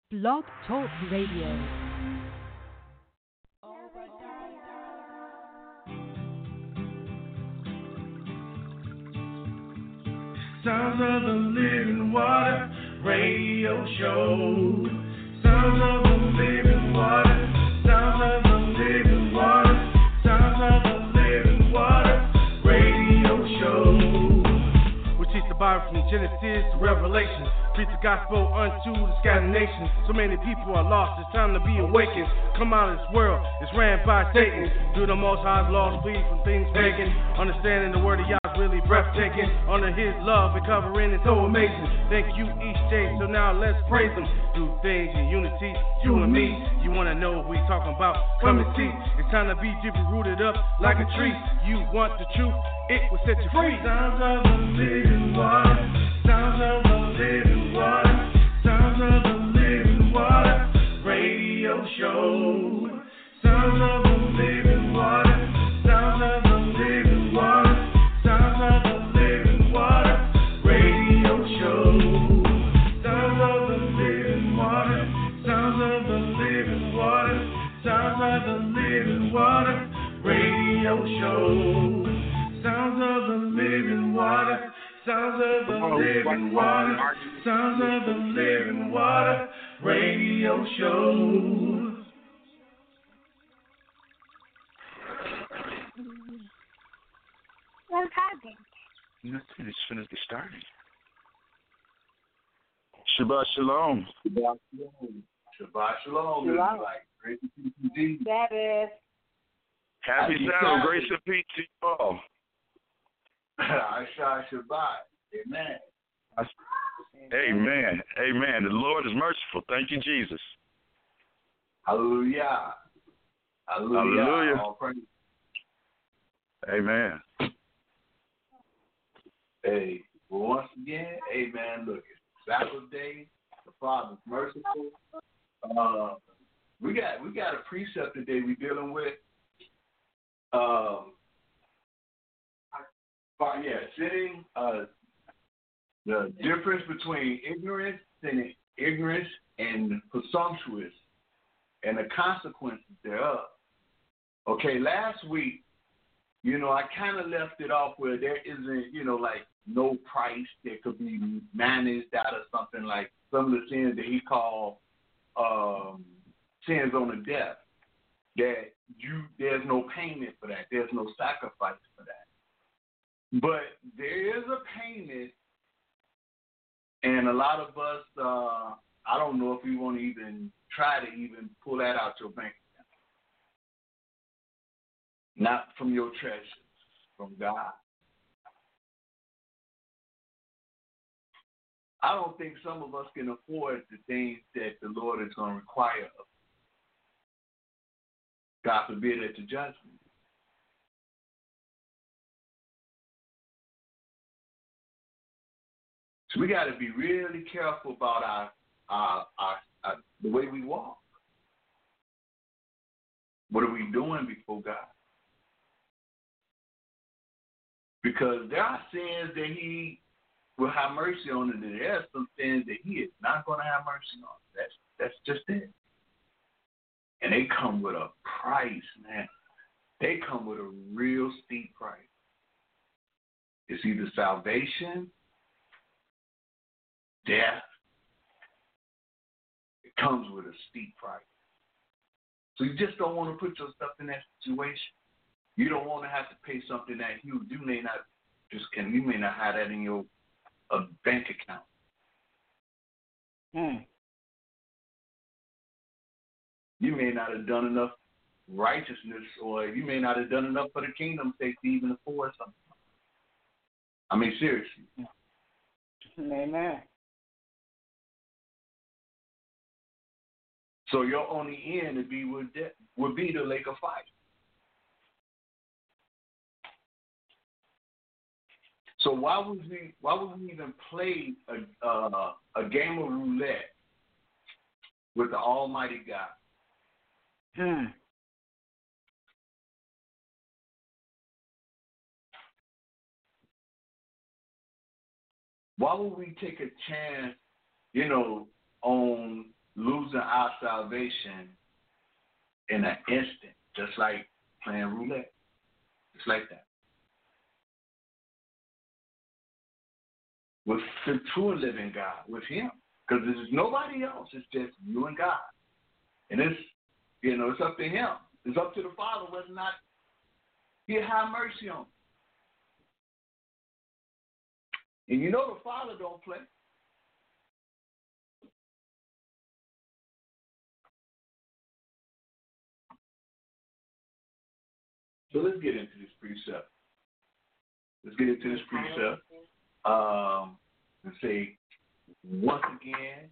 Blog Talk Radio. Sounds of the Living Water Radio Show. Sounds of the Living Water. Sounds of the Living Water. Sounds of the Living Water Radio Show. We teach the Bible from Genesis to Revelation. Preach the gospel unto the scattered nations. So many people are lost. It's time to be awakened. Come out of this world. It's ran by Satan. Do the Most High's laws, flee from things pagan. Understanding the word of Yah is really breathtaking. Under His love and covering is so amazing. Thank you each day. So now let's praise Him. Do things in unity, you and me. You wanna know what we talking about? Come and see. It's time to be deeply rooted up like a tree. You want the truth? It will set you free. Sounds of the living water. Sounds of the living water. Sounds of the living water. Radio show. Sounds of the living water. Sounds of the living water. Sounds of the living water. Radio show. Sounds of the living water. Sounds of the living water. Sounds of the living water. Radio show. Sounds of the living water. Sounds of the living water. Sounds of the living water. Radio show. What happened? Nothing. It's finished starting. Shabbat shalom. Shabbat shalom. Shabbat shalom. Shalom. Like, grace and peace indeed. Sabbath. Happy Sabbath. Grace and peace to you all. Asha Shabbat. Amen. Amen. Amen. The Lord is merciful. Thank you, Jesus. Hallelujah. Hallelujah. Hallelujah. All praise. Amen. Hey, well, once again, amen. Look, it's Sabbath day. The Father's merciful. We got a precept today we're dealing with. Sitting the difference between ignorance and presumptuous and the consequences thereof. Okay, last week, I kind of left it off where there isn't, like no price that could be managed out of something like some of the sins that he called sins on the death. That there's no payment for that. There's no sacrifice for that. But there is a payment, and a lot of us, I don't know if we want to even try to even pull that out your bank account. Not from your treasures, from God. I don't think some of us can afford the things that the Lord is going to require of us. God forbid at the judgment. So we got to be really careful about our the way we walk. What are we doing before God? Because there are sins that He will have mercy on, and there are some sins that He is not going to have mercy on. That's just it. And they come with a price, man. They come with a real steep price. It's either salvation, death. It comes with a steep price. So you just don't want to put yourself in that situation. You don't want to have to pay something that huge. You may not have that in your bank account. You may not have done enough righteousness, or you may not have done enough for the kingdom's sake to even afford something. I mean, seriously. Amen. So your only end would be the lake of fire. So why would we even play a game of roulette with the Almighty God? Why would we take a chance, on losing losing our salvation in an instant, just like playing roulette. Just like that. With the true living God, with Him. Because there's nobody else. It's just you and God. And it's, it's up to Him. It's up to the Father whether or not He'll have mercy on you. And the Father don't play. So let's get into this precept. And say, once again,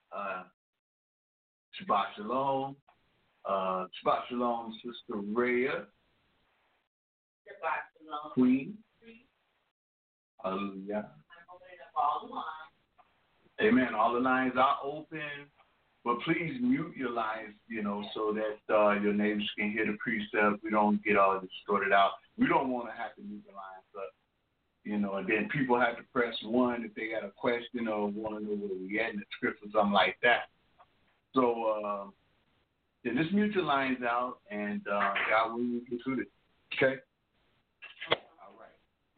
Shabbat Shalom. Shabbat Shalom, Sister Rhea. Shabbat Shalom. Queen. Hallelujah. I'm opening up all the lines. Amen. All the lines are open. But please mute your lines, so that your neighbors can hear the precept. We don't get all distorted out. We don't want to have to mute the lines up, and then people have to press 1 if they got a question or want to know where we at in the script or something like that. So just mute your lines out, and God will get through this. Okay? All right.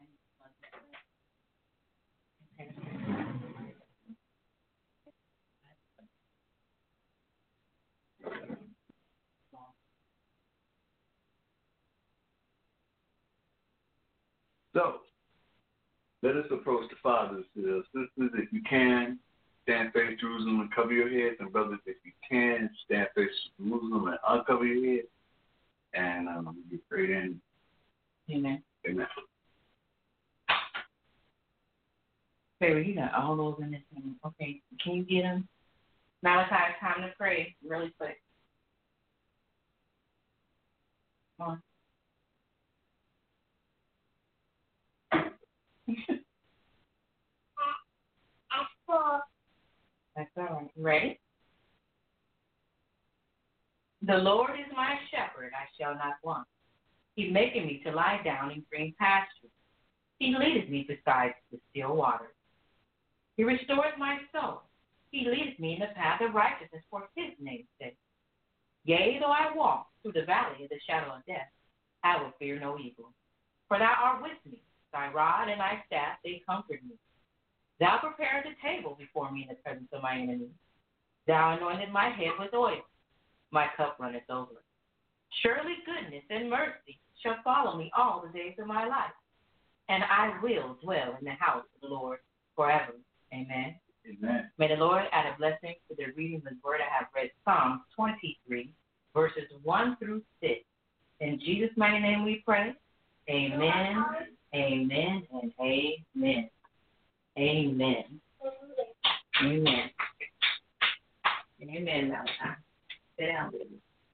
So, let us approach the fathers, sisters, if you can, stand face Jerusalem and cover your heads, and brothers, if you can, stand face Jerusalem and uncover your heads, and we pray in. Amen. Amen. Favor, you got all those in this thing. Okay, can you get them? Malachi, it's time to pray really quick. Come on. That's all right. Ready? The Lord is my shepherd, I shall not want. He maketh me to lie down in green pastures. He leadeth me beside the still waters. He restoreth my soul. He leadeth me in the path of righteousness for His name's sake. Yea, though I walk through the valley of the shadow of death, I will fear no evil. For Thou art with me. Thy rod and thy staff, they comfort me. Thou preparest a table before me in the presence of my enemies. Thou anointed my head with oil. My cup runneth over. Surely goodness and mercy shall follow me all the days of my life, and I will dwell in the house of the Lord forever. Amen. Amen. May the Lord add a blessing to the reading of His word. I have read Psalms 23, verses 1 through 6. In Jesus' mighty name we pray. Amen, amen, and amen. Amen. Amen. Amen, Malachi. Sit down, baby.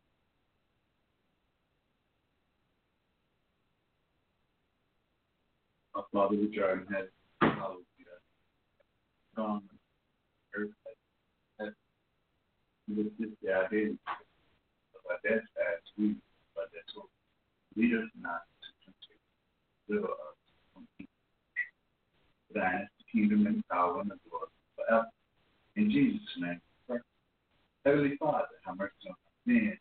Our Father which art in heaven, hallowed be thy name. Earth as we live this day our daily bread. But that's as we, but that's what lead us not to temptation. Deliver us from evil. For thine is the kingdom and the power and the glory forever. In Jesus' name, pray. Heavenly Father, have mercy on our sins.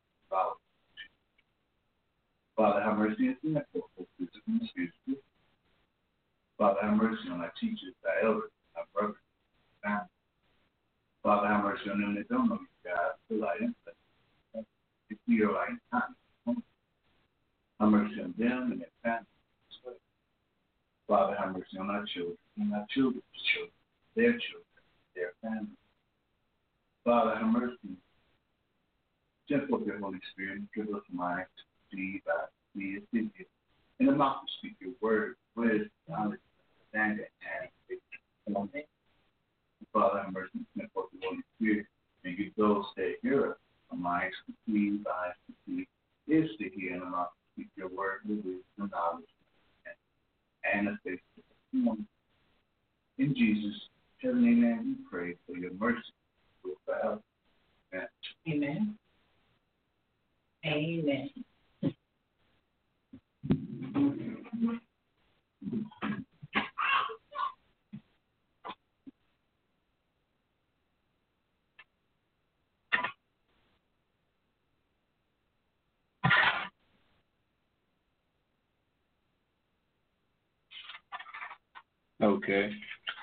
Father, have mercy on sin for physical and spiritual. Father, have mercy on our teachers, our elders, our brothers, our families. Father, have mercy on them that don't know you, God. Fill our insight. If we are like time, have mercy on them and their families. Father, have mercy on our children and our children's children, their children, their families. Father, have mercy. Send forth your Holy Spirit and give us minds to see by see and think it. In the mouth to speak your word, wisdom, knowledge, understanding, and faith. Father, have mercy. Send forth the Holy Spirit and give those that hear us a mind to see, eyes to see, ears to hear, and a mouth to speak your word with wisdom, knowledge, and a faith. In Jesus' heavenly name, we pray for your mercy will forever. Amen. Amen. Okay.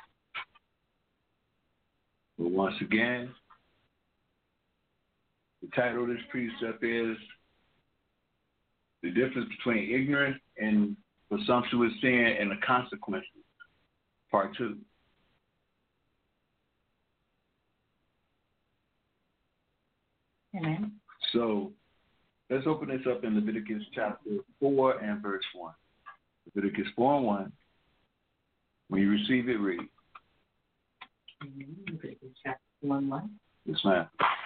Well, once again, the title of this precept is The Difference Between Ignorance and Presumptuous Sin and the Consequences, Part 2. Amen. So let's open this up in Leviticus chapter 4 and verse 1. Leviticus 4 and 1. When you receive it, read. Leviticus chapter 1:1. Yes, ma'am.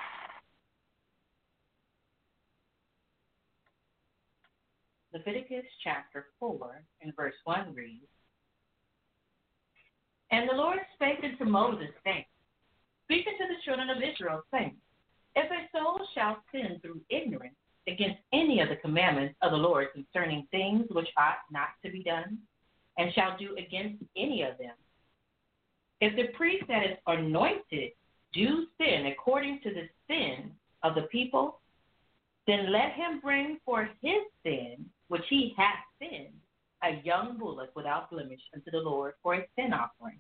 Leviticus chapter 4 and verse 1 reads, And the Lord spake unto Moses, saying, Speak unto the children of Israel, saying, If a soul shall sin through ignorance against any of the commandments of the Lord concerning things which ought not to be done, and shall do against any of them, if the priest that is anointed do sin according to the sin of the people, then let him bring for his sin, which he hath sinned, a young bullock without blemish unto the Lord for a sin offering.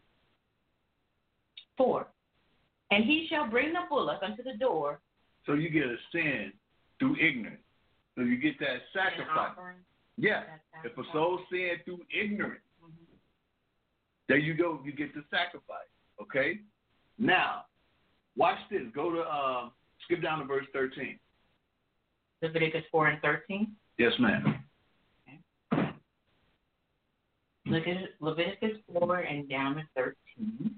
4. And he shall bring the bullock unto the door. So you get a sin through ignorance. So you get that sacrifice. Yeah. If a soul sinned through ignorance, there you go. You get the sacrifice. Okay? Now, watch this. Go to, skip down to verse 13. Leviticus 4 and 13. Yes, ma'am. Leviticus 4 and down to 13.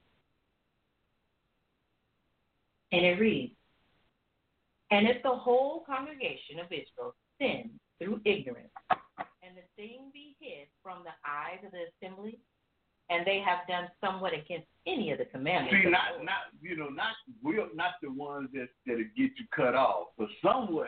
And it reads, And if the whole congregation of Israel sin through ignorance, and the thing be hid from the eyes of the assembly, and they have done somewhat against any of the commandments. See, not the ones that get you cut off, but somewhat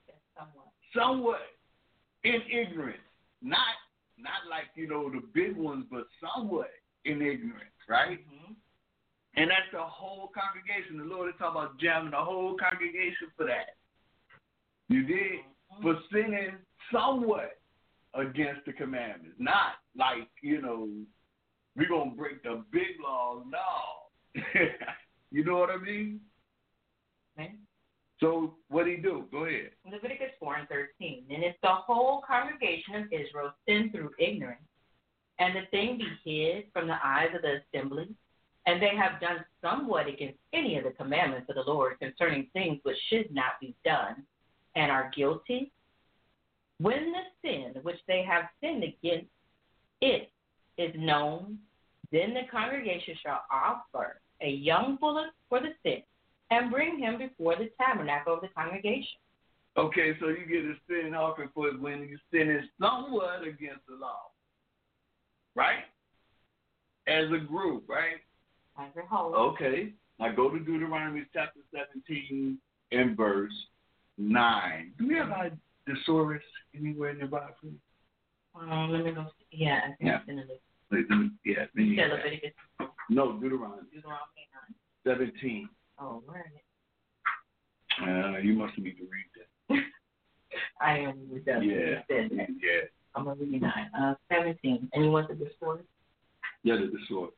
in ignorance. Not like, the big ones, but somewhat in ignorance, right? Mm-hmm. And that's the whole congregation. The Lord is talking about jamming the whole congregation for that. You did? Mm-hmm. For sinning somewhat against the commandments. Not like, we're going to break the big laws. No. You know what I mean? Okay. So what did he do? Go ahead. Leviticus 4 and 13. And if the whole congregation of Israel sin through ignorance, and the thing be hid from the eyes of the assembly, and they have done somewhat against any of the commandments of the Lord concerning things which should not be done, and are guilty, when the sin which they have sinned against it is known, then the congregation shall offer a young bullock for the sin, and bring him before the tabernacle of the congregation. Okay, so you get a sin offering for it when you sin is somewhat against the law, right? As a group, right? As a whole. Okay. Now go to Deuteronomy chapter 17 and verse 9. Do we have our thesaurus anywhere in the Bible? Let me go. Yeah, I think it's in the Leviticus. Leviticus. No, Deuteronomy. Deuteronomy 17. Oh, where is it? You must need to read that. I am with that. Yeah. I'm going to read 9. 17. And you want the thesaurus? Yeah, the thesaurus.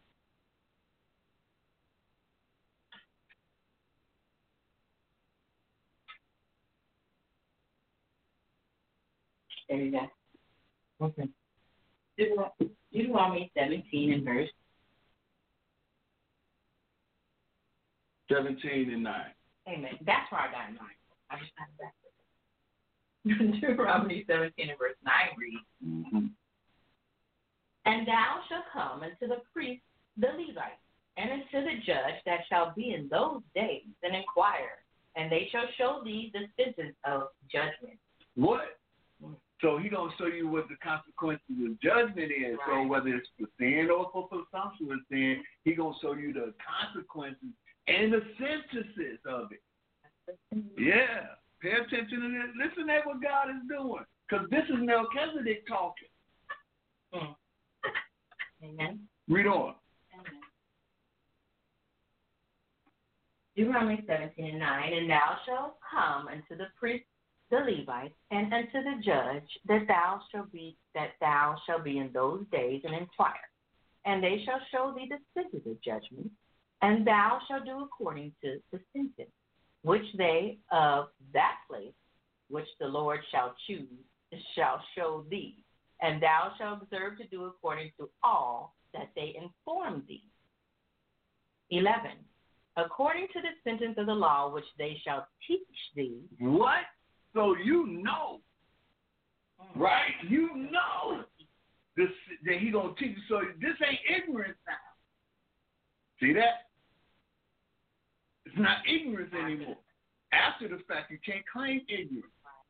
There you go. Okay. Deuteronomy 17 and verse 17 and 9. Amen. That's where I got 9. I just got it back. Deuteronomy 17 and verse 9 reads, mm-hmm. And thou shalt come unto the priest, the Levite, and unto the judge that shall be in those days, and inquire, and they shall show thee the sentence of judgment. What? So he gonna show you what the consequences of judgment is. Right. So whether it's for sin or for presumptuous sin, he gonna show you the consequences and the sentences of it. Yeah. Pay attention to this. Listen to what God is doing. Because this is Melchizedek talking. Amen. Read on. Amen. Deuteronomy 17 and 9, And thou shalt come unto the priest, the Levite, and unto the judge that thou shalt be in those days, and inquire. And they shall show thee the sentence of judgment, and thou shalt do according to the sentence, which they of that place, which the Lord shall choose, shall show thee. And thou shalt observe to do according to all that they inform thee. 11. According to the sentence of the law which they shall teach thee. What? So you know, right? You know this, that he going to teach you. So this ain't ignorance now. See that? It's not ignorance anymore. After the fact, you can't claim ignorance.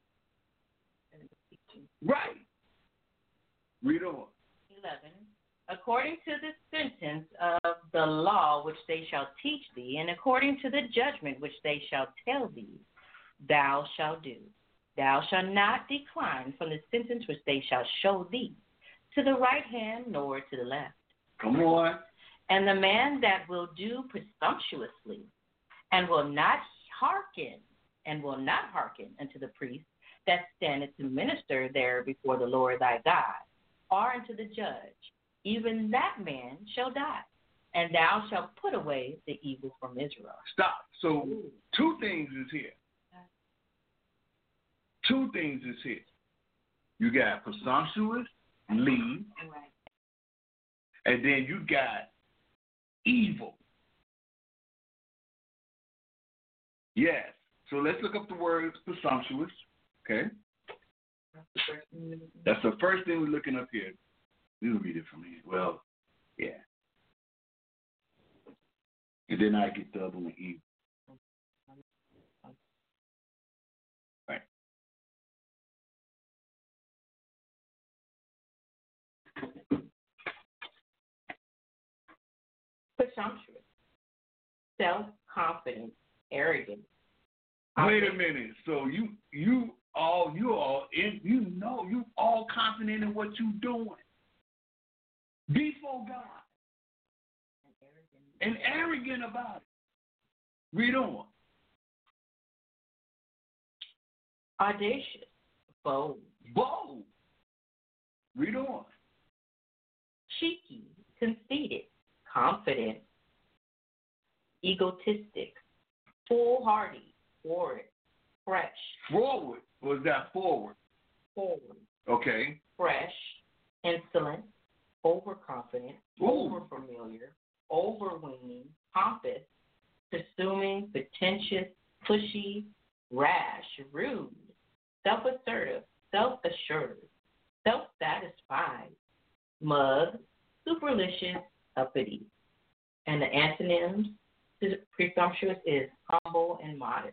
Right. Read on. 11. According to the sentence of the law which they shall teach thee, and according to the judgment which they shall tell thee, thou shalt do. Thou shalt not decline from the sentence which they shall show thee, to the right hand nor to the left. Come on. And the man that will do presumptuously, and will not hearken unto the priest that standeth to minister there before the Lord thy God, or unto the judge, even that man shall die, and thou shalt put away the evil from Israel. Stop. So two things is here. Two things is here. You got presumptuous, leave, and then you got evil. Yes. So let's look up the word presumptuous. Okay. That's the first thing we're looking up here. We'll read it from here. Well, yeah. And then I get the other one, evil. Right. Presumptuous, self-confident, arrogant. Wait a minute. So you all confident in what you're doing before God and arrogant about it. Read on. Audacious, bold. Read on. Cheeky, conceited, confident, egotistic, foolhardy, forward, fresh. Forward. Was that forward? Forward. Okay. Fresh, insolent, overconfident, overfamiliar, overweening, pompous, presuming, pretentious, pushy, rash, rude, self-assertive, self-assured, self-satisfied, mug, supercilious, uppity. And the antonyms to presumptuous is humble and modest.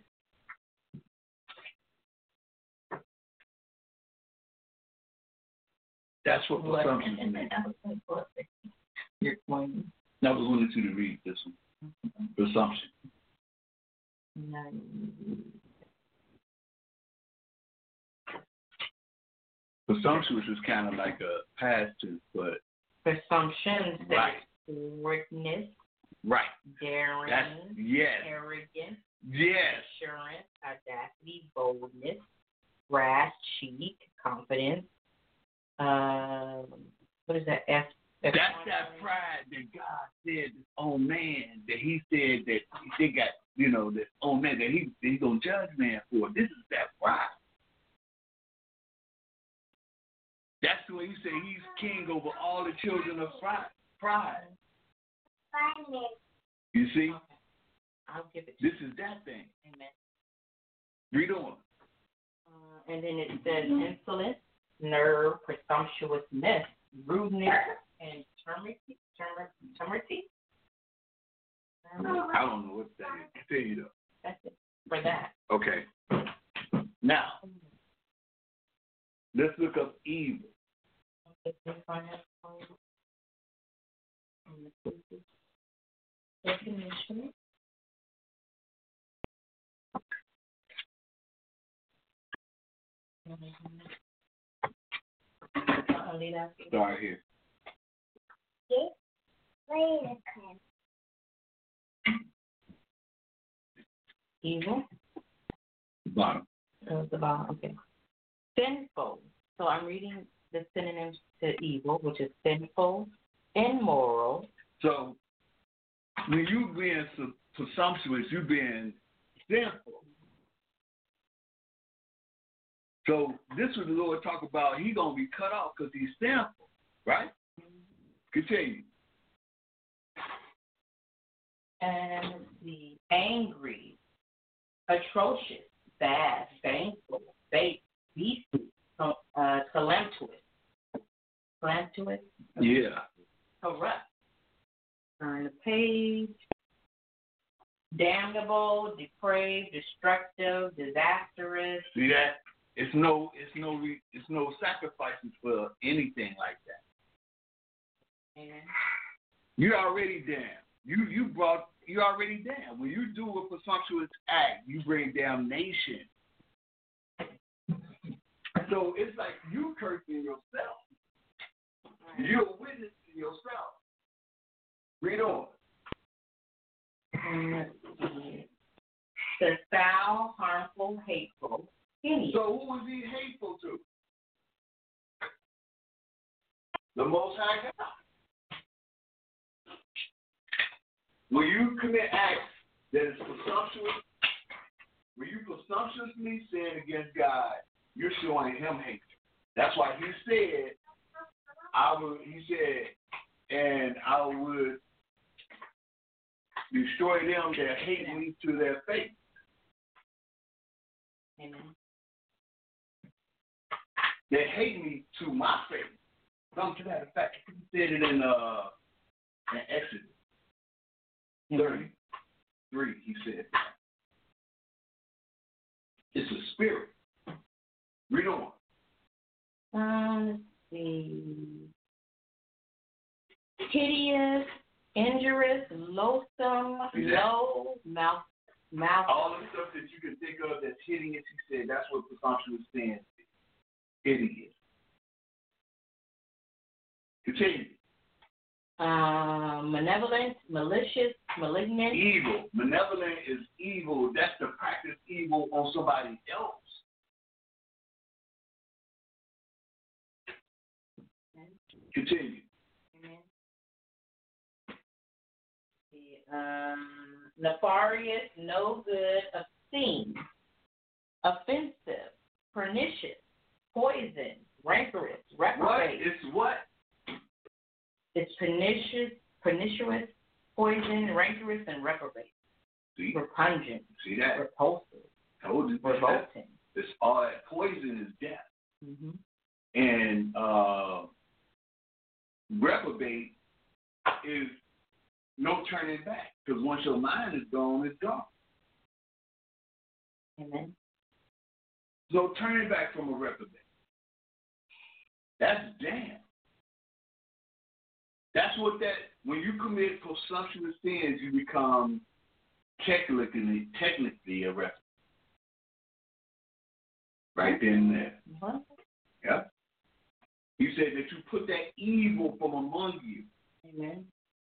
That's what presumptuous means. You're pointing. I was wanting you to read this one. Presumption. Presumptuous is kind of like a past tense, but presumption, right. Forwardness, right. Daring, yes. Arrogance, yes. Assurance, audacity, boldness, brass, cheek, confidence. What is that? That's that pride that God said his own man, that he said that he got, that own man, that he's going to judge man for. This is that pride. That's the way you say he's king over all the children of pride. You see? Okay. I'll give it to you. This is that thing. Amen. Read on. And then it says insolence, nerve, presumptuousness, rudeness, and temerity. I don't know what that is. I tell you though. That's it for that. Okay. Now, let's look up evil. Definition. Start here. Evil. Bottom. The bottom. Okay. Sinful. So I'm reading the synonyms to evil, which is sinful, immoral. So when you being presumptuous, you being sinful. So this is the Lord talk about. He gonna be cut off because he's sinful, right? Continue. And the angry, atrocious, bad, baneful, fake, beastly, calamtous, Yeah. corrupt. Turn the page. Damnable, depraved, destructive, disastrous. See that? It's no sacrifices for anything like that. Amen. You're already damned. You already damned. When you do a presumptuous act, you bring damnation. So it's like you cursing yourself. You're witnessing yourself. Read on. The foul, harmful, hateful, hideous. So who is he hateful to? The Most High God. When you commit acts that is presumptuous, when you presumptuously sin against God, you're showing him hatred. That's why he said, I would destroy them that hate me to their face. Amen. They hate me to my face. Something to that effect. He said it in Exodus 33. He said that. It's a spirit. Read on. Let's see. Hideous, injurious, loathsome, low, mouth. All the stuff that you can think of that's hideous, he said, that's what presumptuous sin is. Hideous. Continue. Malevolent, malicious, malignant. Evil. Malevolent is evil. That's to practice evil on somebody else. Continue. Nefarious, no good, obscene, offensive, pernicious, poison, rancorous, reprobate. What? It's what? It's pernicious, poison, rancorous, and reprobate. See? Repugnant. See that? Repulsive. Told you. Revolting. It's all that poison is death. Mm-hmm. And reprobate is no turning back. Because once your mind is gone, it's gone. Amen. No turning back from a reprobate. That's damn. That's what when you commit presumptuous sins, you become technically a reprobate. Right then and there. What? Yeah. You said that you put that evil from among you. Amen.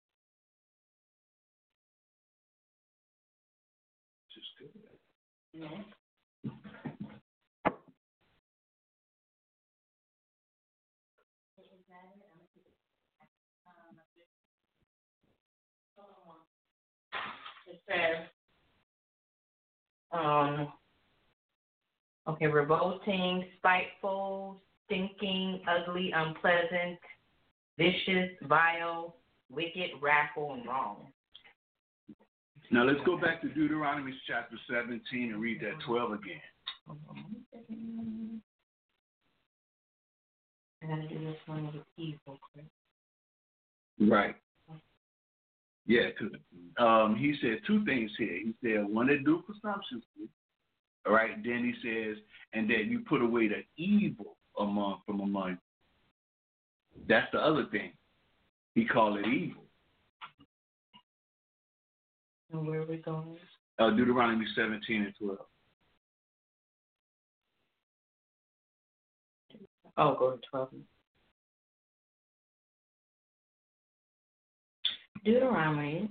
Just good. Amen. It says, revolting, spiteful, stinking, ugly, unpleasant, vicious, vile, wicked, wrathful, and wrong. Now let's go back to Deuteronomy chapter 17 and read that 12 again. I gotta do this one with evil, Chris. Right. Yeah, because he said two things here. He said, one, that do presumptuously. All right. Then he says, and that you put away the evil from among you. That's the other thing. He called it evil. And where are we going? Deuteronomy 17 and 12. Oh, go to 12. Deuteronomy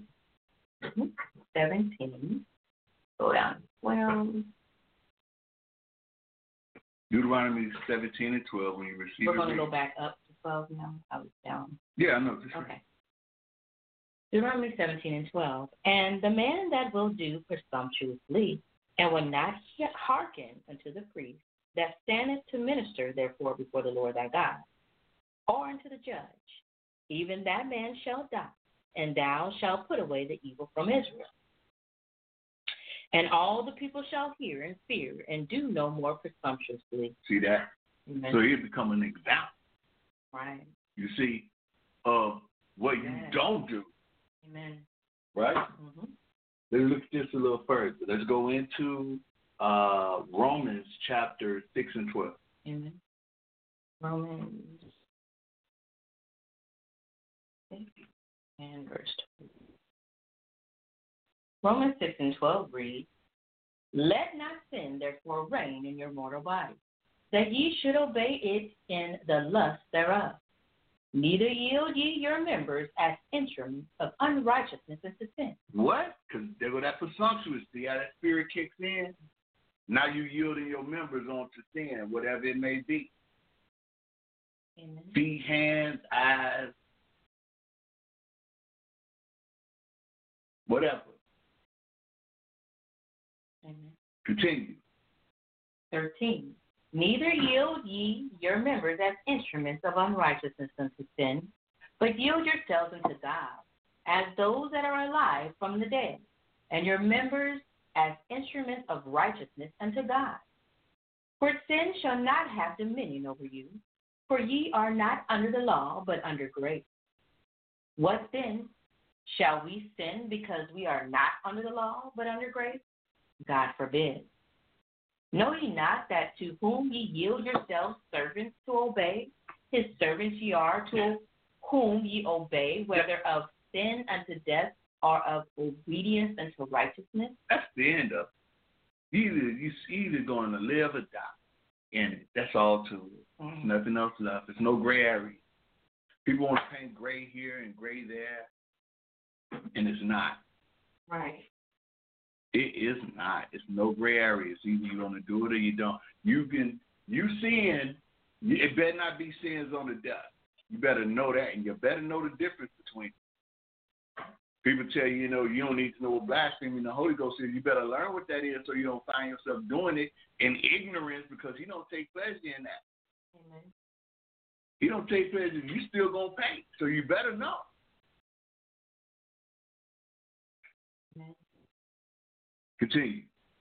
17. Go down. 12. Deuteronomy 17 and 12, when you receive We're going to go back up to 12 now? I was down. Yeah, I know. Okay. Deuteronomy 17 and 12. And the man that will do presumptuously and will not hearken unto the priest that standeth to minister therefore before the Lord thy God, or unto the judge, even that man shall die, and thou shalt put away the evil from Israel. And all the people shall hear and fear, and do no more presumptuously. See that? Amen. So he'll become an example. Right. You see, of what you don't do. Amen. Right? Mm-hmm. Let's look at this a little further. Let's go into Romans chapter 6 and 12. Amen. Romans 6 and verse 12. Romans 6 and 12 reads, Let not sin therefore reign in your mortal body, that ye should obey it in the lust thereof. Neither yield ye your members as instruments of unrighteousness unto sin. What? Because there go that presumptuous. See how that spirit kicks in? Now you yielding your members on to sin, whatever it may be. Amen. Feet, hands, eyes, whatever. Amen. Continue. 13. Neither yield ye your members as instruments of unrighteousness unto sin, but yield yourselves unto God, as those that are alive from the dead, and your members as instruments of righteousness unto God. For sin shall not have dominion over you, for ye are not under the law, but under grace. What then? Shall we sin because we are not under the law, but under grace? God forbid. Know ye not that to whom ye yield yourselves servants to obey, his servants ye are, to whom ye obey, whether of sin unto death or of obedience unto righteousness? That's the end of it. You're either going to live or die in it. That's all to it. Mm-hmm. Nothing else left. There's no gray area. People want to paint gray here and gray there, and it's not. Right. It is not. It's no gray area. It's either you're going to do it or you don't. You sin, it better not be sins on the dust. You better know that, and you better know the difference between them. People tell you, you don't need to know what blasphemy and the Holy Ghost is. You better learn what that is so you don't find yourself doing it in ignorance, because he don't take pleasure in that. Amen. He don't take pleasure. You still going to pay, so you better know. Amen. Continue.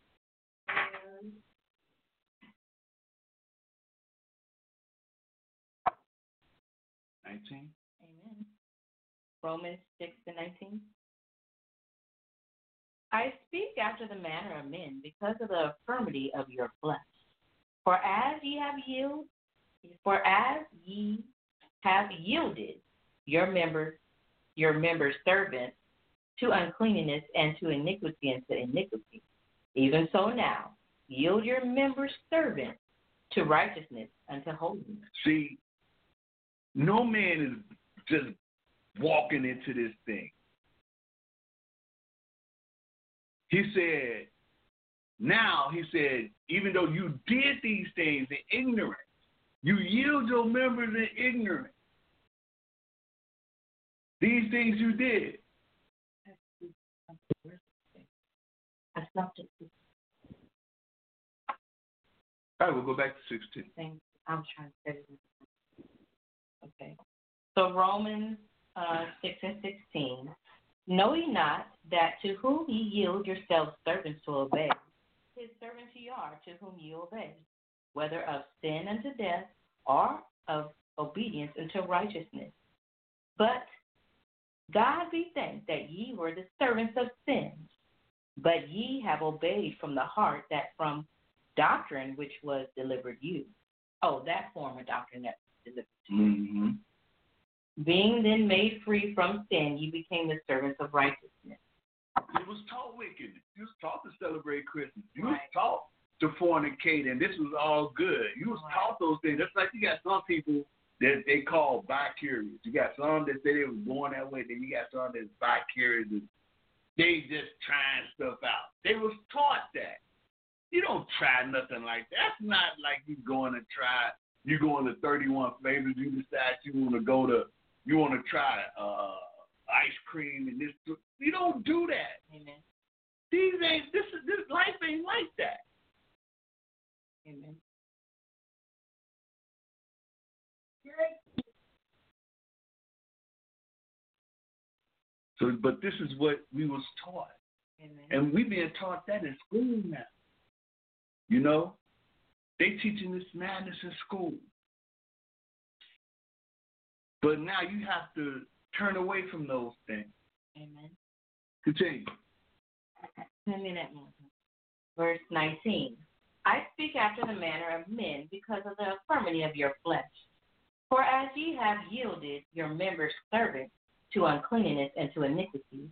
19. Amen. Romans 6 and 19. I speak after the manner of men because of the infirmity of your flesh. For as ye have yielded your members servants to uncleanness and to iniquity and to iniquity, even so now yield your members servants to righteousness unto holiness. See, no man is just walking into this thing. He said, even though you did these things in ignorance, you yield your members in ignorance. These things you did. I stopped it. All right, we'll go back to 16. I'm trying to say it. Okay. So Romans 6 and 16. Know ye not that to whom ye yield yourselves servants to obey, his servants ye are to whom ye obey, whether of sin unto death or of obedience unto righteousness. But God be thanked that ye were the servants of sin, but ye have obeyed from the heart that from doctrine which was delivered you. Oh, that form of doctrine that was delivered to you. Mm-hmm. Being then made free from sin, you became the servants of righteousness. You was taught wickedness. You was taught to celebrate Christmas. You Right. was taught to fornicate, and this was all good. You was taught those things. That's like you got some people that they call bi-curious. You got some that say they was born that way. Then you got some that's bi-curious. They just trying stuff out. They was taught that. You don't try nothing like that. That's not like you going to try You go into 31 flavors. You decide you want to try ice cream and this. You don't do that. Amen. This life ain't like that. Amen. So, but this is what we was taught. Amen. And we being taught that in school now. You know? They teaching this madness in school. But now you have to turn away from those things. Amen. Continue. Verse 19. I speak after the manner of men because of the infirmity of your flesh. For as ye have yielded your members servants to uncleanness and to iniquity,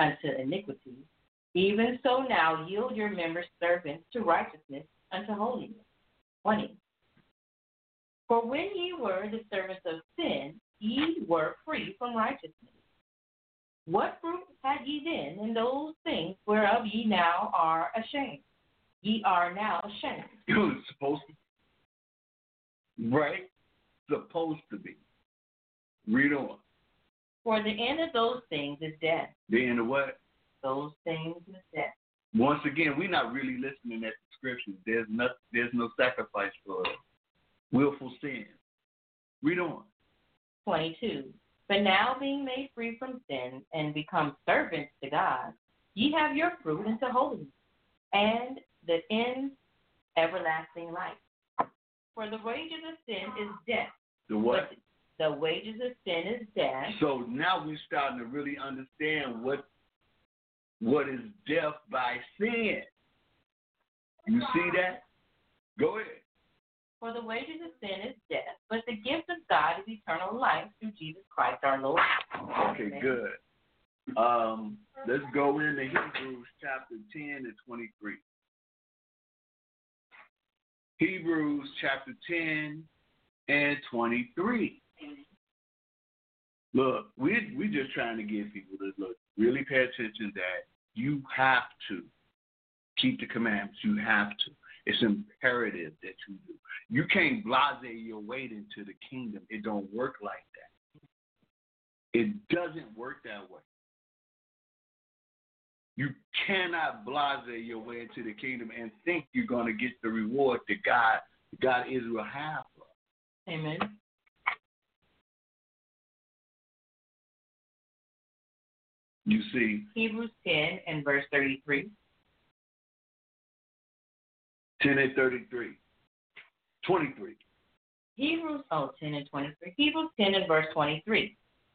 even so now yield your members servants to righteousness unto holiness. 20. For when ye were the servants of sin, ye were free from righteousness. What fruit had ye then in those things whereof ye now are ashamed? Ye are now ashamed. It was supposed to be. Right? Supposed to be. Read on. For the end of those things is death. The end of what? Those things is death. Once again, we're not really listening at the scriptures. There's no sacrifice for willful sin. Read on. 22. But now being made free from sin and become servants to God, ye have your fruit into holiness, and the end everlasting life. For the wages of sin is death. The what? The wages of sin is death. So now we're starting to really understand what is death by sin. You see that? Go ahead. For the wages of sin is death, but the gift of God is eternal life through Jesus Christ our Lord. Okay, Amen. good. Let's go into Hebrews chapter 10 and 23. Hebrews chapter 10 and 23. Look, we're just trying to get people to really pay attention that you have to keep the commandments. You have to. It's imperative that you do. You can't blase your way into the kingdom. It don't work like that. It doesn't work that way. You cannot blase your way into the kingdom and think you're going to get the reward that God Israel have. Amen. You see, Hebrews 10 and verse 33. 10 and 33. 23. Hebrews 10 and 23. Hebrews 10 and verse 23.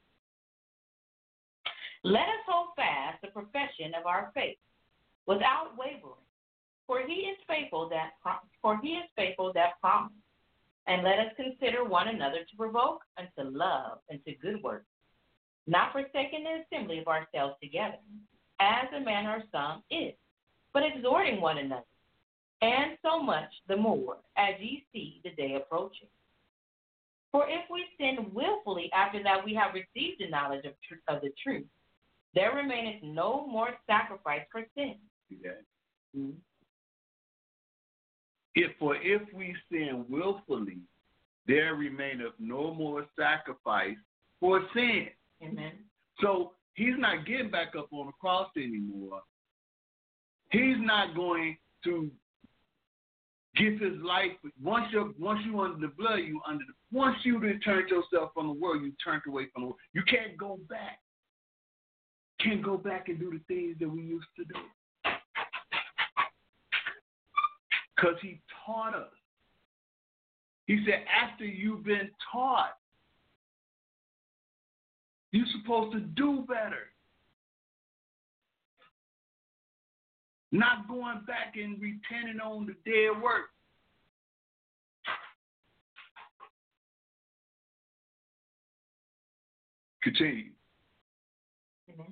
Let us hold fast the profession of our faith without wavering, for he is faithful that promised. And let us consider one another to provoke unto love and to good works, not forsaking the assembly of ourselves together, as the manner of some is, but exhorting one another, and so much the more as ye see the day approaching. For if we sin willfully after that we have received the knowledge of the truth, there remaineth no more sacrifice for sin. Okay. Mm-hmm. If we sin willfully, there remaineth no more sacrifice for sin. Amen. So he's not getting back up on the cross anymore. He's not going to give his life. Once you under the blood, you under the. Once you turned yourself from the world, you turned away from the world. You can't go back. Can't go back and do the things that we used to do. Because he taught us. He said, after you've been taught, you're supposed to do better. Not going back and repenting on the dead work. Continue. Amen.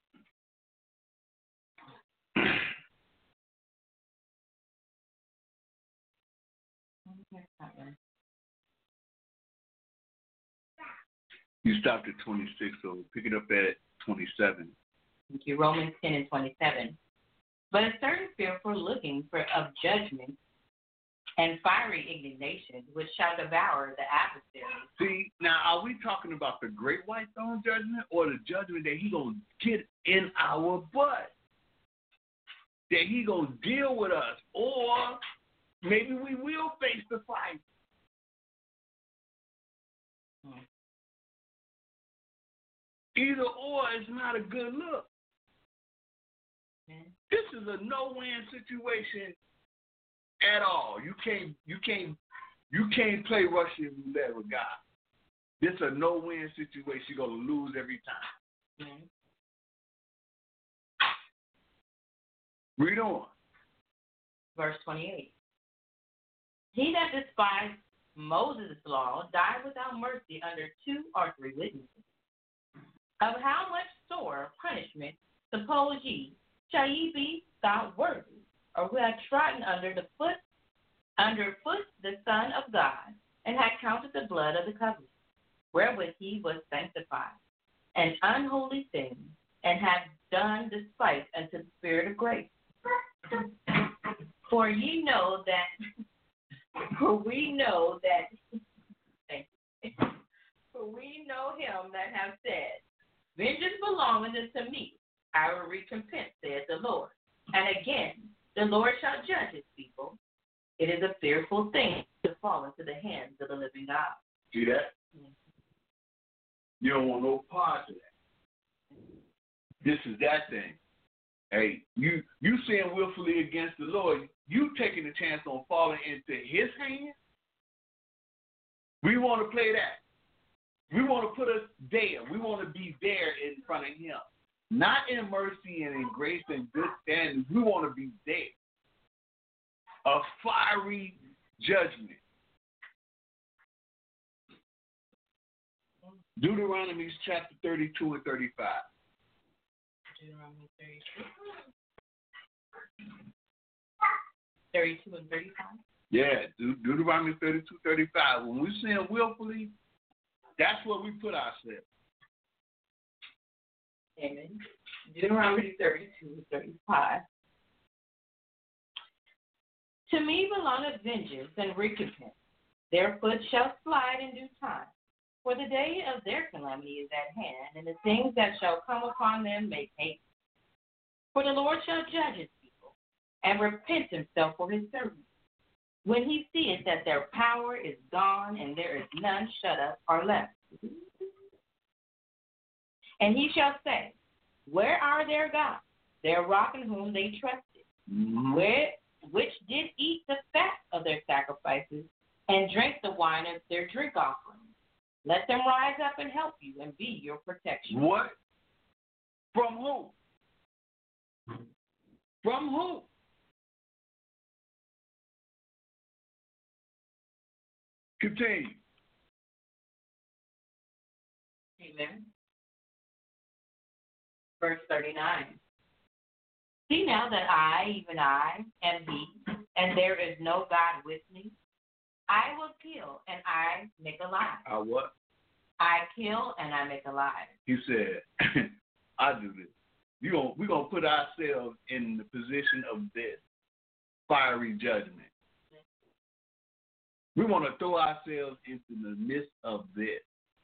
You stopped at 26, so pick it up at 27. Thank you. Romans 10 and 27. But a certain fearful looking for of judgment and fiery indignation, which shall devour the adversary. See, now are we talking about the great white throne judgment or the judgment that he gonna get in our butt? That he gonna deal with us, or maybe we will face the fight. Either or is not a good look. This is a no-win situation at all. You can't play Russian roulette with God. This is a no-win situation. You're gonna lose every time. Read on. Verse 28. He that despised Moses' law died without mercy under 2 or 3 witnesses. Of how much sore punishment, suppose ye, shall ye be thought worthy, or who have trodden under foot the Son of God, and had counted the blood of the covenant, wherewith he was sanctified, an unholy thing, and have done despite unto the Spirit of grace. For we know him that have said, vengeance belongeth unto me, I will recompense, saith the Lord. And again, the Lord shall judge his people. It is a fearful thing to fall into the hands of the living God. See that? You don't want no part of that. This is that thing. Hey, you sin willfully against the Lord, you taking a chance on falling into his hands? We want to play that. We want to put us there. We want to be there in front of him. Not in mercy and in grace and good standing. We want to be there. A fiery judgment. Deuteronomy chapter 32 and 35. Deuteronomy 32 and 35? Yeah, Deuteronomy 32, 35. When we sin willfully, that's where we put ourselves. Amen. Deuteronomy 32 and 35. To me belongeth vengeance and recompense. Their foot shall slide in due time. For the day of their calamity is at hand, and the things that shall come upon them make haste. For the Lord shall judge his people, and repent himself for his servants, when he seeth that their power is gone, and there is none shut up or left. And he shall say, where are their gods, their rock in whom they trusted, which did eat the fat of their sacrifices, and drank the wine of their drink offerings? Let them rise up and help you and be your protection. What? From who? From who? Continue. Amen. Verse 39. See now that I, even I, am he, and there is no God with me. I will kill, and I make alive. I what? I kill, and I make alive. He said, I do this. We're going to put ourselves in the position of this fiery judgment. We want to throw ourselves into the midst of this.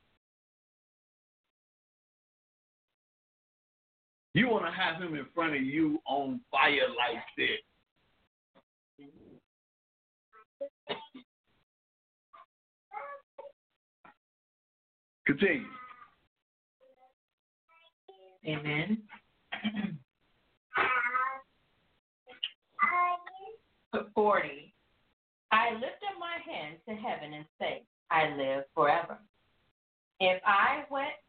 You want to have him in front of you on fire like this. Continue. Amen. 40. I lift up my hands to heaven and say, I live forever. If I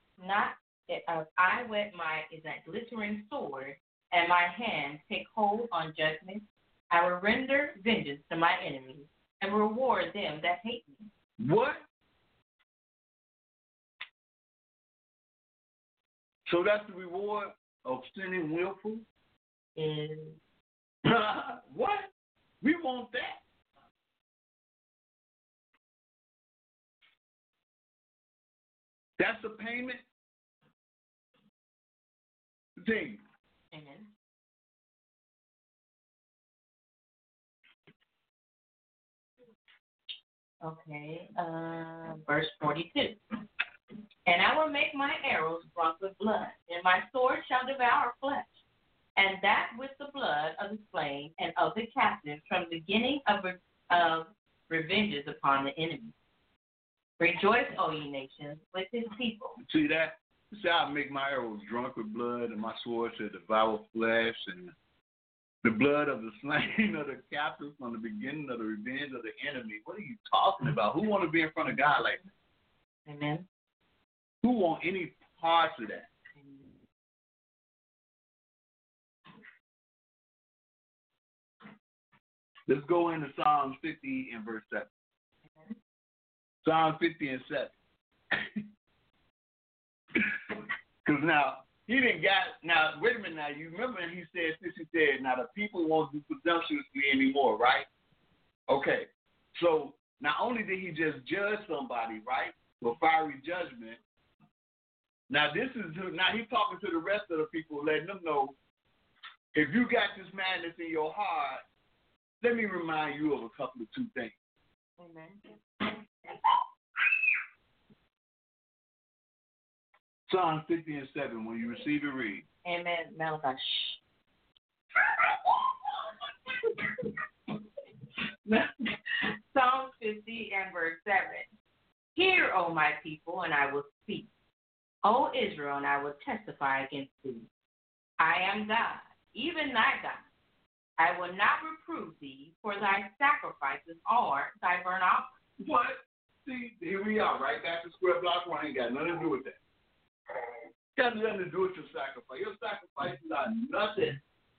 wet my glittering sword, and my hand take hold on judgment, I will render vengeance to my enemies and reward them that hate me. What? So that's the reward of sinning willful? What? We want that. That's the payment? Thing. Amen. Okay, verse 42. And I will make my arrows drunk with blood, and my sword shall devour flesh, and that with the blood of the slain and of the captives, from the beginning of revenges upon the enemy. Rejoice, O ye nations, with his people. See that? See, I make my arrows drunk with blood, and my sword shall devour flesh, and the blood of the slain of the captives from the beginning of the revenge of the enemy. What are you talking about? Who want to be in front of God like that? Amen. Who want any parts of that? Let's go into Psalms 50 and verse 7. Amen. Psalm 50 and 7. Because now, he didn't got, now, wait a minute now, you remember he said, now the people won't do presumptuously anymore, right? Okay, so not only did he just judge somebody, right, for fiery judgment, now this is, now he's talking to the rest of the people, letting them know, if you got this madness in your heart, let me remind you of a couple of two things. Amen. Psalm 50 and 7, when you receive it, read. Amen. Malachi. Psalm 50 and verse 7. Hear, O my people, and I will speak. O Israel, and I will testify against thee. I am God, even thy God. I will not reprove thee for thy sacrifices or thy burnt offerings. What? See, here we are, right back to square block one. Ain't got nothing to do with that. Got nothing to do with your sacrifice. Your sacrifices are nothing.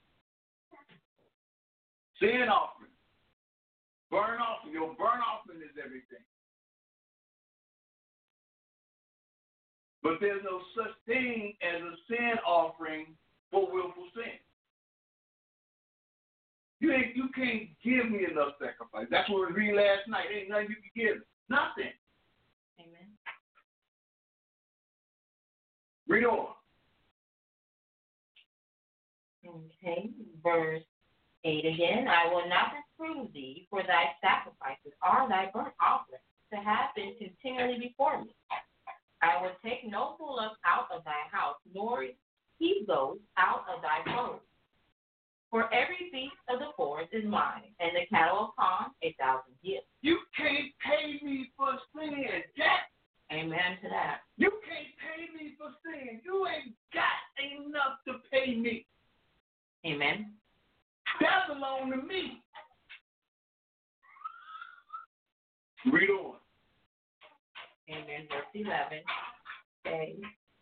Sin offering. Burnt offering. Your burnt offering is everything. But there's no such thing as a sin offering for willful sin. You can't give me enough sacrifice. That's what we read last night. Ain't nothing you can give. Nothing. Amen. Read on. Okay, verse 8 again. I will not reprove thee for thy sacrifices or thy burnt offerings to have been continually before me. I will take no bullock out of thy house, nor he-goat out of thy fold. For every beast of the forest is mine, and the cattle upon 1,000 hills. You can't pay me for sin, Jack. Amen to that. You can't pay me for sin. You ain't got enough to pay me. Amen. That belongs to me. Read on. Amen. Verse 11. Okay.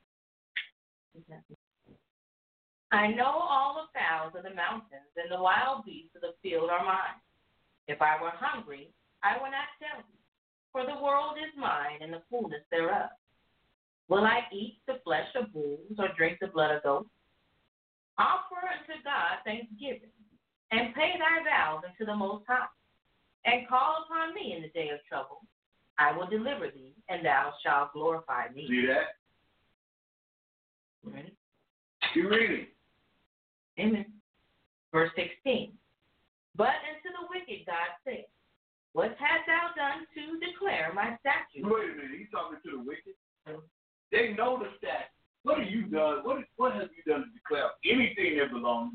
I know all the fowls of the mountains and the wild beasts of the field are mine. If I were hungry, I would not tell thee, for the world is mine and the fullness thereof. Will I eat the flesh of bulls or drink the blood of goats? Offer unto God thanksgiving, and pay thy vows unto the Most High, and call upon me in the day of trouble. I will deliver thee, and thou shalt glorify me. See that? Ready? Keep reading. Amen. Verse 16. But unto the wicked God said, what hast thou done to declare my statutes? Wait a minute. He's talking to the wicked. They know the statutes. What have you done? What have you done to declare anything that belongs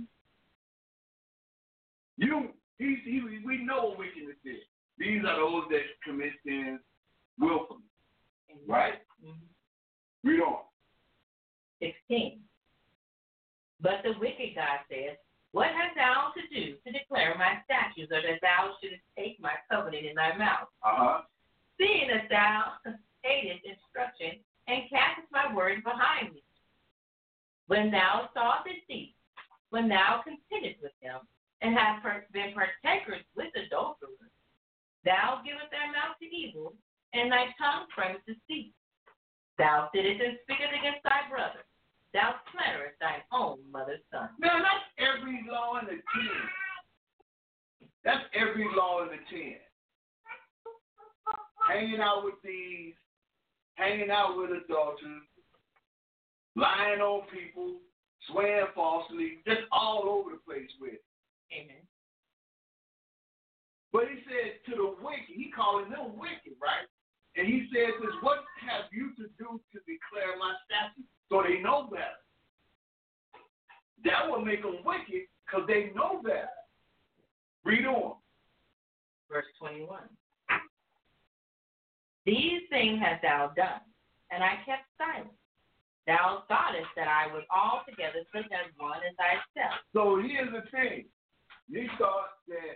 to you? We know what wickedness is. These are those that commit sins willfully. Right? Mm-hmm. Read on. 16. But the wicked God says, what hast thou to do to declare my statutes, or that thou shouldest take my covenant in thy mouth? Seeing that thou hatest instruction, and castest my words behind me. When thou sawest deceit, when thou contendest with them, and hast been partakers with adulterers, thou givest thy mouth to evil, and thy tongue frameth deceit. Thou sittest and speakest against thy brother. Thou slanderest thine own mother's son. Now, that's every law in the 10. That's every law in the 10. Hanging out with thieves, hanging out with adulterers, lying on people, swearing falsely, just all over the place with it. Amen. But he said, to the wicked. He calling them wicked, right? And he says this, what have you to do to declare my statutes? So they know better. That will make them wicked because they know better. Read on. Verse 21. These things hast thou done, and I kept silent. Thou thoughtest that I was altogether such as one as thyself. So here's the thing. They thought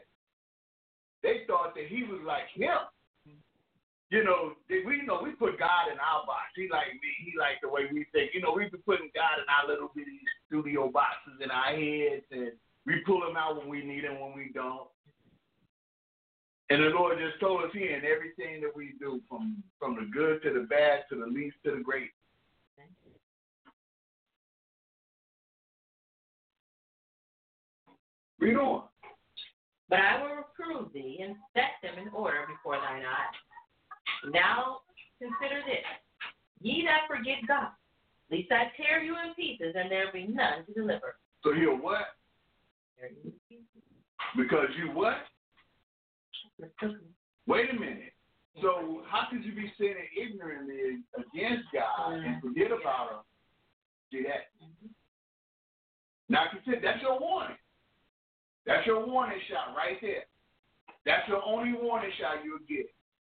that he was like him. You know, we put God in our box. He like me. He like the way we think. You know, we've been putting God in our little bitty studio boxes in our heads, and we pull him out when we need him, when we don't. And the Lord just told us here in everything that we do, from the good to the bad, to the least to the great. Read on. But I will reprove thee and set them in order before thine eyes. Now consider this. Ye that forget God, lest I tear you in pieces, and there be none to deliver. So you're what? Because you what? Wait a minute. So how could you be sinning ignorantly against God and forget about him? See that? Now consider, that's your warning. That's your warning shot right there. That's your only warning shot you'll get.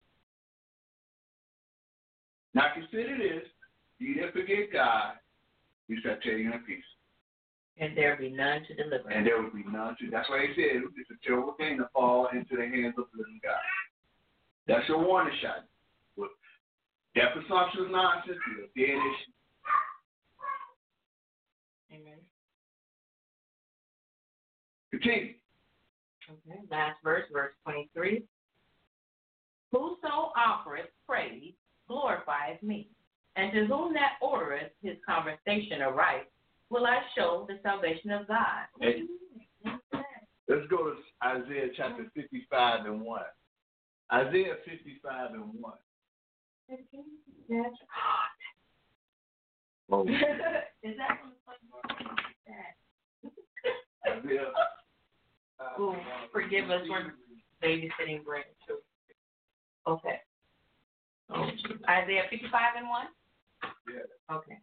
Now consider this. You that forget God, he shall tear you in pieces. And there be none to deliver. And there will be none to. That's why he said it's a terrible thing to fall into the hands of the living God. That's your warning shot. That presumptuous nonsense is a dead issue. Amen. Continue. Okay, last verse, verse 23. Whoso offereth praise glorifieth me, and to whom that ordereth his conversation aright, will I show the salvation of God. Hey, let's go to Isaiah chapter 55 and 1. Isaiah 55 and 1. That's hot. Oh. Is that from the Isaiah. Oh, forgive us for babysitting grandchildren. Okay. Oh, Isaiah 55 and 1? Yeah. Okay.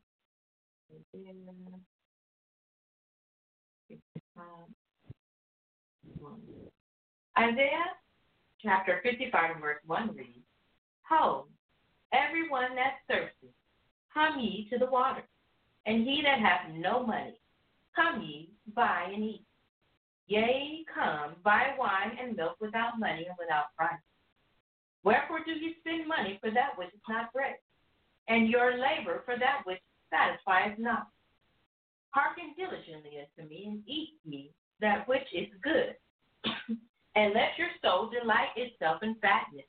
Isaiah chapter 55 and verse 1 reads, Ho, everyone that thirsteth, come ye to the water, and he that hath no money, come ye, buy and eat. Yea, come, buy wine and milk without money and without price. Wherefore do ye spend money for that which is not bread, and your labor for that which satisfieth not? Hearken diligently unto me, and eat ye that which is good, and let your soul delight itself in fatness.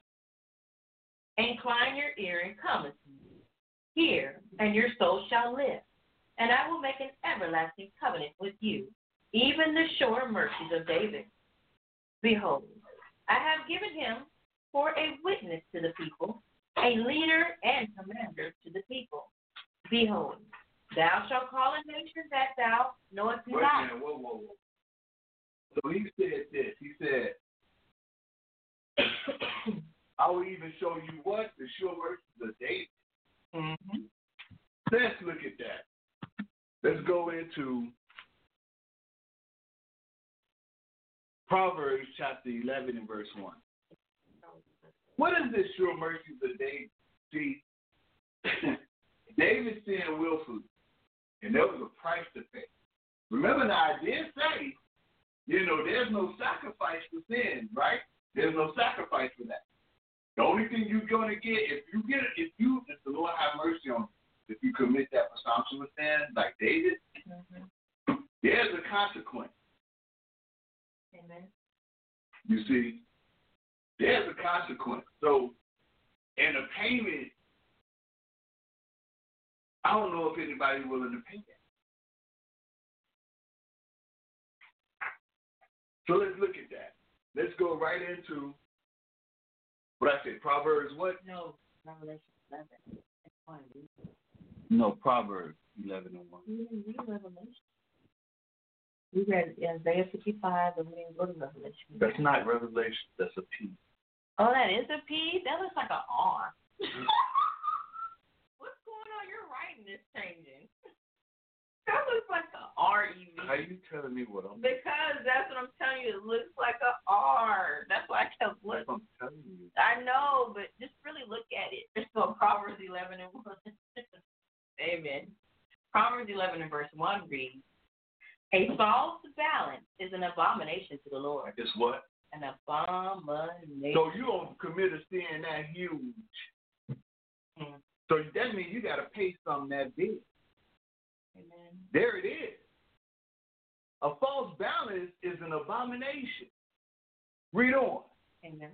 Incline your ear and come unto me. Hear, and your soul shall live, and I will make an everlasting covenant with you, even the sure mercies of David. Behold, I have given him for a witness to the people, a leader and commander to the people. Behold, thou shalt call a nation that thou knowest not. Wait a minute, whoa. So he said this. He said, I will even show you what? The sure mercies of David. Mm-hmm. Let's look at that. Let's go into Proverbs chapter 11 and verse 1. What is this sure mercies of David? See, David sinned willfully, and there was a price to pay. Remember now, I did say, there's no sacrifice for sin, right? There's no sacrifice for that. The only thing you're going to get, if the Lord have mercy on you, if you commit that presumptuous sin like David, there's a consequence. Amen. You see, there's a consequence. So, and the payment, I don't know if anybody's willing to pay that. So let's look at that. Let's go right into what I said. Proverbs what? No, Revelation 11. That's fine. No, Proverbs 11 and 1. You didn't read Revelation. We read Isaiah 55, and we didn't go to Revelation. That's not Revelation. That's a P. Oh, that is a P? That looks like an R. What's going on? Your writing is changing. That looks like an R-E-V. How you telling me what I'm Because that's what I'm telling you. It looks like an R. That's why I kept That's looking. what I'm telling you. I know, but just really look at it. So Proverbs 11 and 1. Amen. Proverbs 11 and verse 1 reads, a false balance is an abomination to the Lord. It's what? An abomination. So you don't commit a sin that huge. So that means you got to pay something that big. Amen. There it is. A false balance is an abomination. Read on. Amen.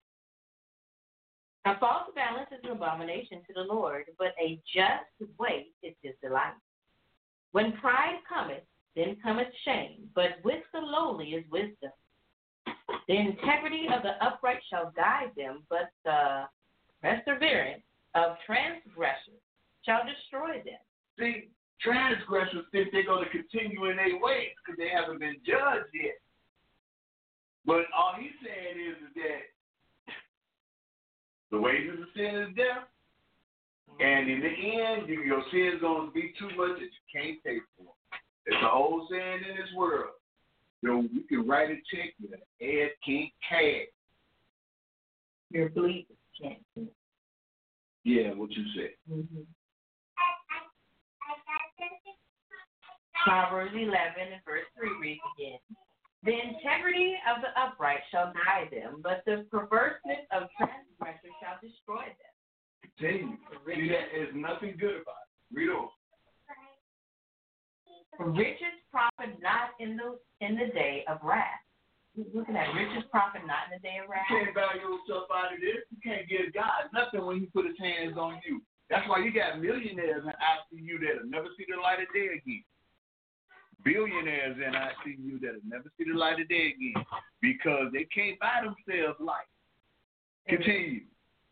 A false balance is an abomination to the Lord, but a just weight is his delight. When pride cometh, then cometh shame, but with the lowly is wisdom. The integrity of the upright shall guide them, but the perseverance of transgressors shall destroy them. See, transgressors think they're going to continue in their ways because they haven't been judged yet. But all he's saying is that the wages of sin is death, and in the end, your sin is going to be too much that you can't pay for. It's a whole saying in this world. You can write a check with an head can't cash. Your belief can't. Yeah, what you said. Mm-hmm. Proverbs 11 and verse 3 reads again. The integrity of the upright shall guide them, but the perverseness of transgressors shall destroy them. Continue. See, that is nothing good about it. Read on. Riches profit not in the day of wrath. Looking at riches profit not in the day of wrath. You can't value yourself out of this. You can't give God nothing when he put his hands on you. That's why you got millionaires in ICU that'll never see the light of day again. Billionaires in ICU that'll never see the light of day again because they can't buy themselves life. Continue.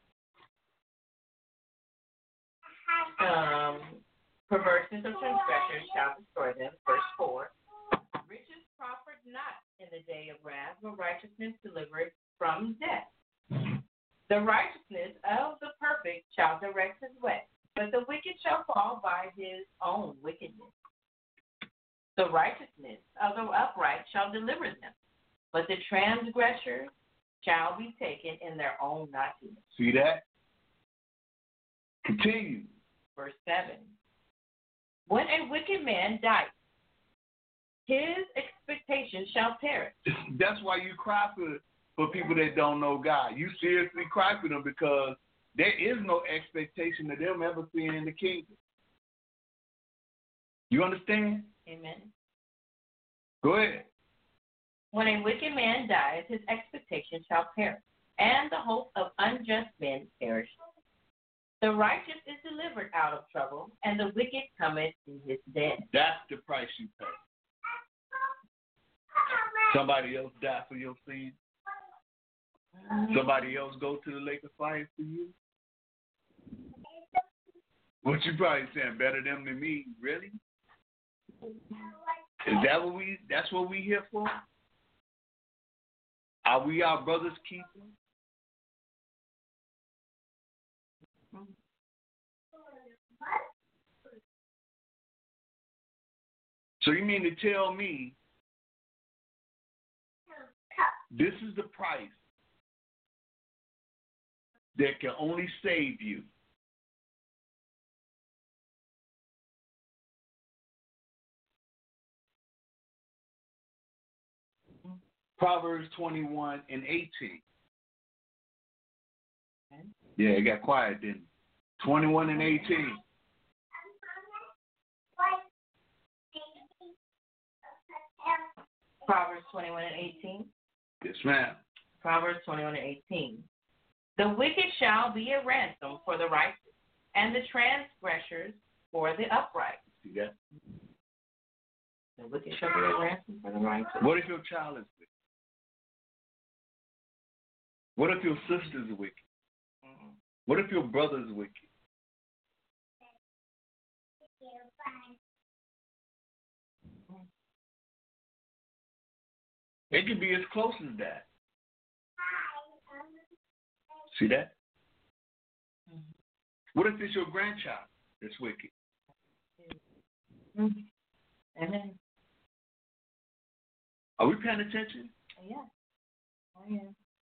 Perverseness of transgressors shall destroy them. Verse 4. Riches profit not in the day of wrath, but righteousness delivered from death. The righteousness of the perfect shall direct his way, but the wicked shall fall by his own wickedness. The righteousness of the upright shall deliver them, but the transgressors shall be taken in their own naughtiness. See that? Continue. Verse 7. When a wicked man dies, his expectation shall perish. That's why you cry for people that don't know God. You seriously cry for them because there is no expectation of them ever seeing in the kingdom. You understand? Amen. Go ahead. When a wicked man dies, his expectation shall perish, and the hope of unjust men perishes. The righteous is delivered out of trouble, and the wicked cometh in his death. That's the price you pay. Somebody else died for your sin. Somebody else go to the lake of fire for you. What you probably saying? Better them than me? Really? Is that what that's what we here for? Are we our brother's keeper? So you mean to tell me this is the price that can only save you? Proverbs 21 and 18. Okay. Yeah, it got quiet, didn't it? 21 and 18. Proverbs 21 and 18. Yes, ma'am. Proverbs 21 and 18. The wicked shall be a ransom for the righteous, and the transgressors for the upright. See that? The wicked shall be a ransom for the righteous. What if your child is wicked? What if your sister's wicked? What if your brother's wicked? It can be as close as that. See that? Mm-hmm. What if it's your grandchild that's wicked? Mm-hmm. Amen. Are we paying attention? Yeah. Oh, yeah.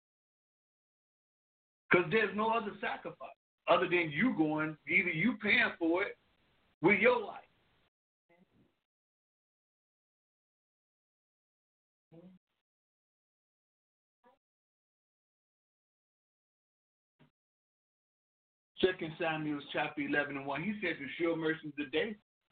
Because there's no other sacrifice other than you going, either you paying for it with your life. Second Samuel chapter 11:1. He said to show mercy to David.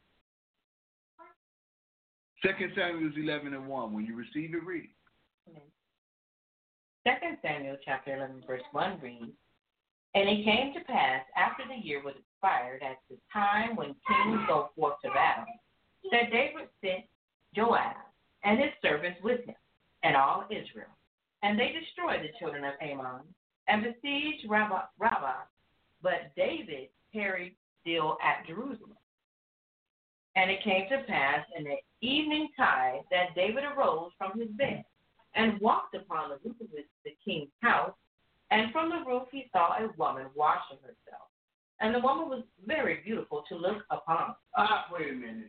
Second Samuel 11:1. When you receive it, read it. Second Samuel chapter 11 verse 1 reads, "And it came to pass after the year was expired, at the time when kings go forth to battle, that David sent Joab and his servants with him, and all Israel. And they destroyed the children of Ammon and besieged Rabbah. But David tarried still at Jerusalem. And it came to pass in the evening tide that David arose from his bed and walked upon the roof of the king's house. And from the roof he saw a woman washing herself. And the woman was very beautiful to look upon." Wait a minute.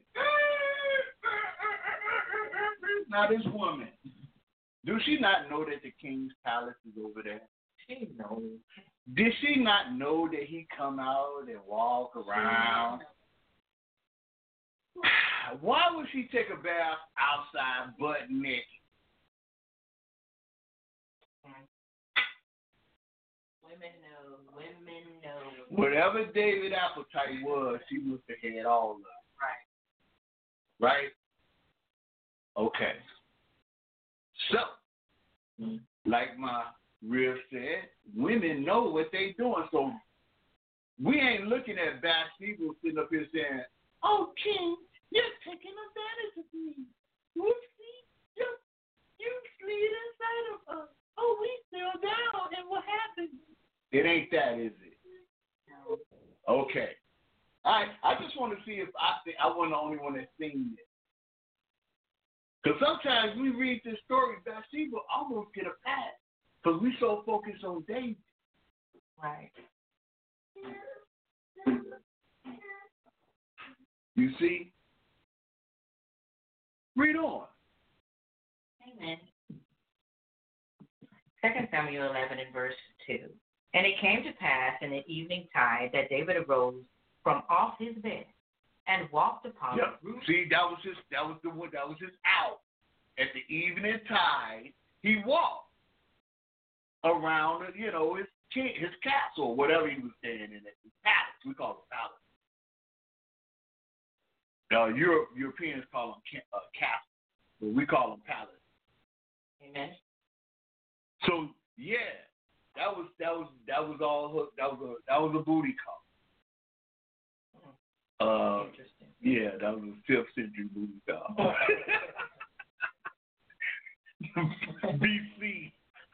Now this woman, do she not know that the king's palace is over there? She knows. Did she not know that he come out and walk around? Why would she take a bath outside butt naked? Women know. Whatever David's appetite was, she must have had all of it. Right? Okay. So, like my real said, women know what they doing. So we ain't looking at Bathsheba sitting up here saying, "Oh, King, you're taking advantage of me. Whoopsie, you slid inside of us. Oh, we fell down, and what happened?" It ain't that, is it? No. Okay. All right. I just want to see if I wasn't the only one that's seen it. Because sometimes we read this story, Bathsheba almost get a pass because we so focused on David. Right. You see? Read on. Amen. 2 Samuel 11 and verse 2. "And it came to pass in the evening tide that David arose from off his bed and walked upon the roof." See, that was his out. At the evening tide, he walked around, his castle, whatever he was staying in, his palace. We call it palace. Europeans call them castle, but we call them palace. Amen. So yeah, that was all hooked. That was a booty call. Interesting. Yeah, that was a 5th century booty call. BC.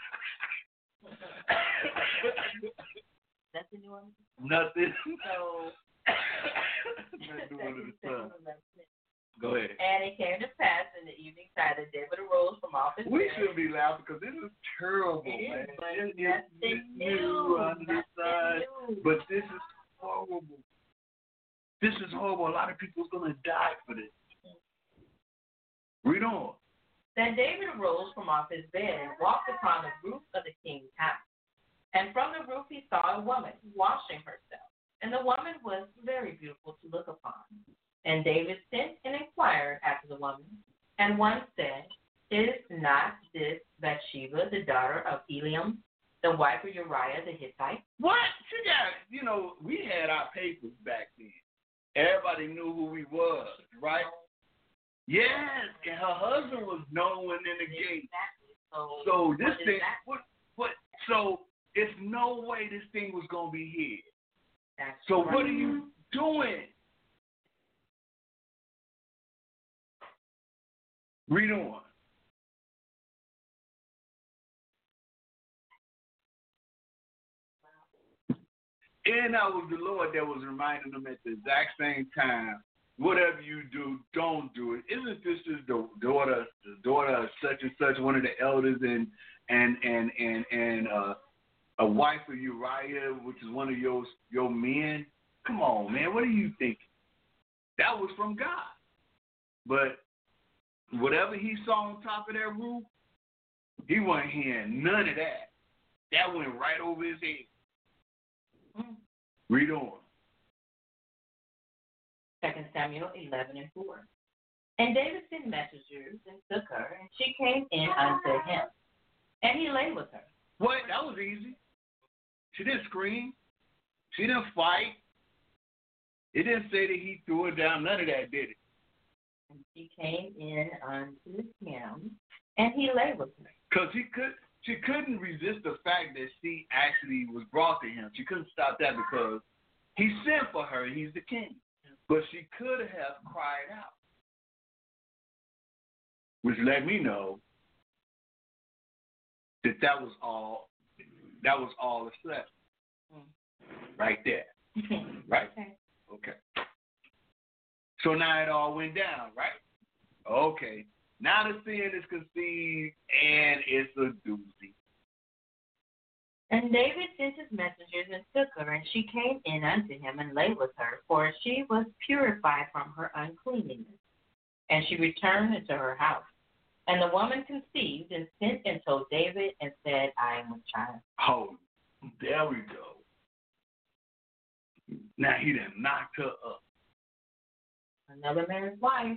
Nothing you want to say? Nothing. So, Nothing under the sun. Go ahead. "And it came to pass in the evening tide that David arose from off his We bed." shouldn't be laughing because this is terrible, It man. is, but It's nothing new new. under the sun. Nothing new. But this is horrible. This is horrible. A lot of people's going to die for this. Read on. "Then David arose from off his bed and walked upon the roof of the king's house. And from the roof he saw a woman washing herself. And the woman was very beautiful to look upon. And David sent and inquired after the woman. And one said, Is not this Bathsheba, the daughter of Eliam, the wife of Uriah the Hittite?" What? We had our papers back then. Everybody knew who we was, right? Yes, and her husband was known in the gate. Exactly. So this what thing, that? so it's no way this thing was going to be hid. That's So right. what are you doing? Read on. And that was the Lord that was reminding them at the exact same time whatever you do, don't do it. Isn't this just the daughter of such and such, one of the elders, and a wife of Uriah, which is one of your men? Come on, man, what are you thinking? That was from God. But whatever he saw on top of that roof, he wasn't hearing none of that. That went right over his head. Read on. 2 Samuel 11:4. And David sent messengers and took her, and she came in unto him, and he lay with her. What? That was easy. She didn't scream. She didn't fight. It didn't say that he threw her down. None of that, did it? And she came in unto him, and he lay with her. Because she couldn't resist the fact that she actually was brought to him. She couldn't stop that because he sent for her. He's the king. But she could have cried out, which let me know that was all a slap. Right there. Right? Okay. So now it all went down, right? Okay. Now the sin is conceived, and it's a doozy. And David sent his messengers and took her, and she came in unto him and lay with her, for she was purified from her uncleanness. And she returned into her house. And the woman conceived and sent and told David and said, I am with child. Oh, there we go. Now he done knocked her up. Another man's wife.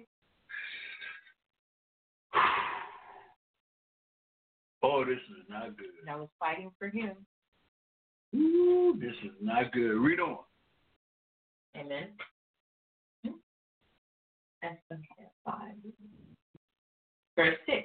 Oh, this is not good. I was fighting for him. Ooh, this is not good. Read on. Amen. That's 5. Verse 6.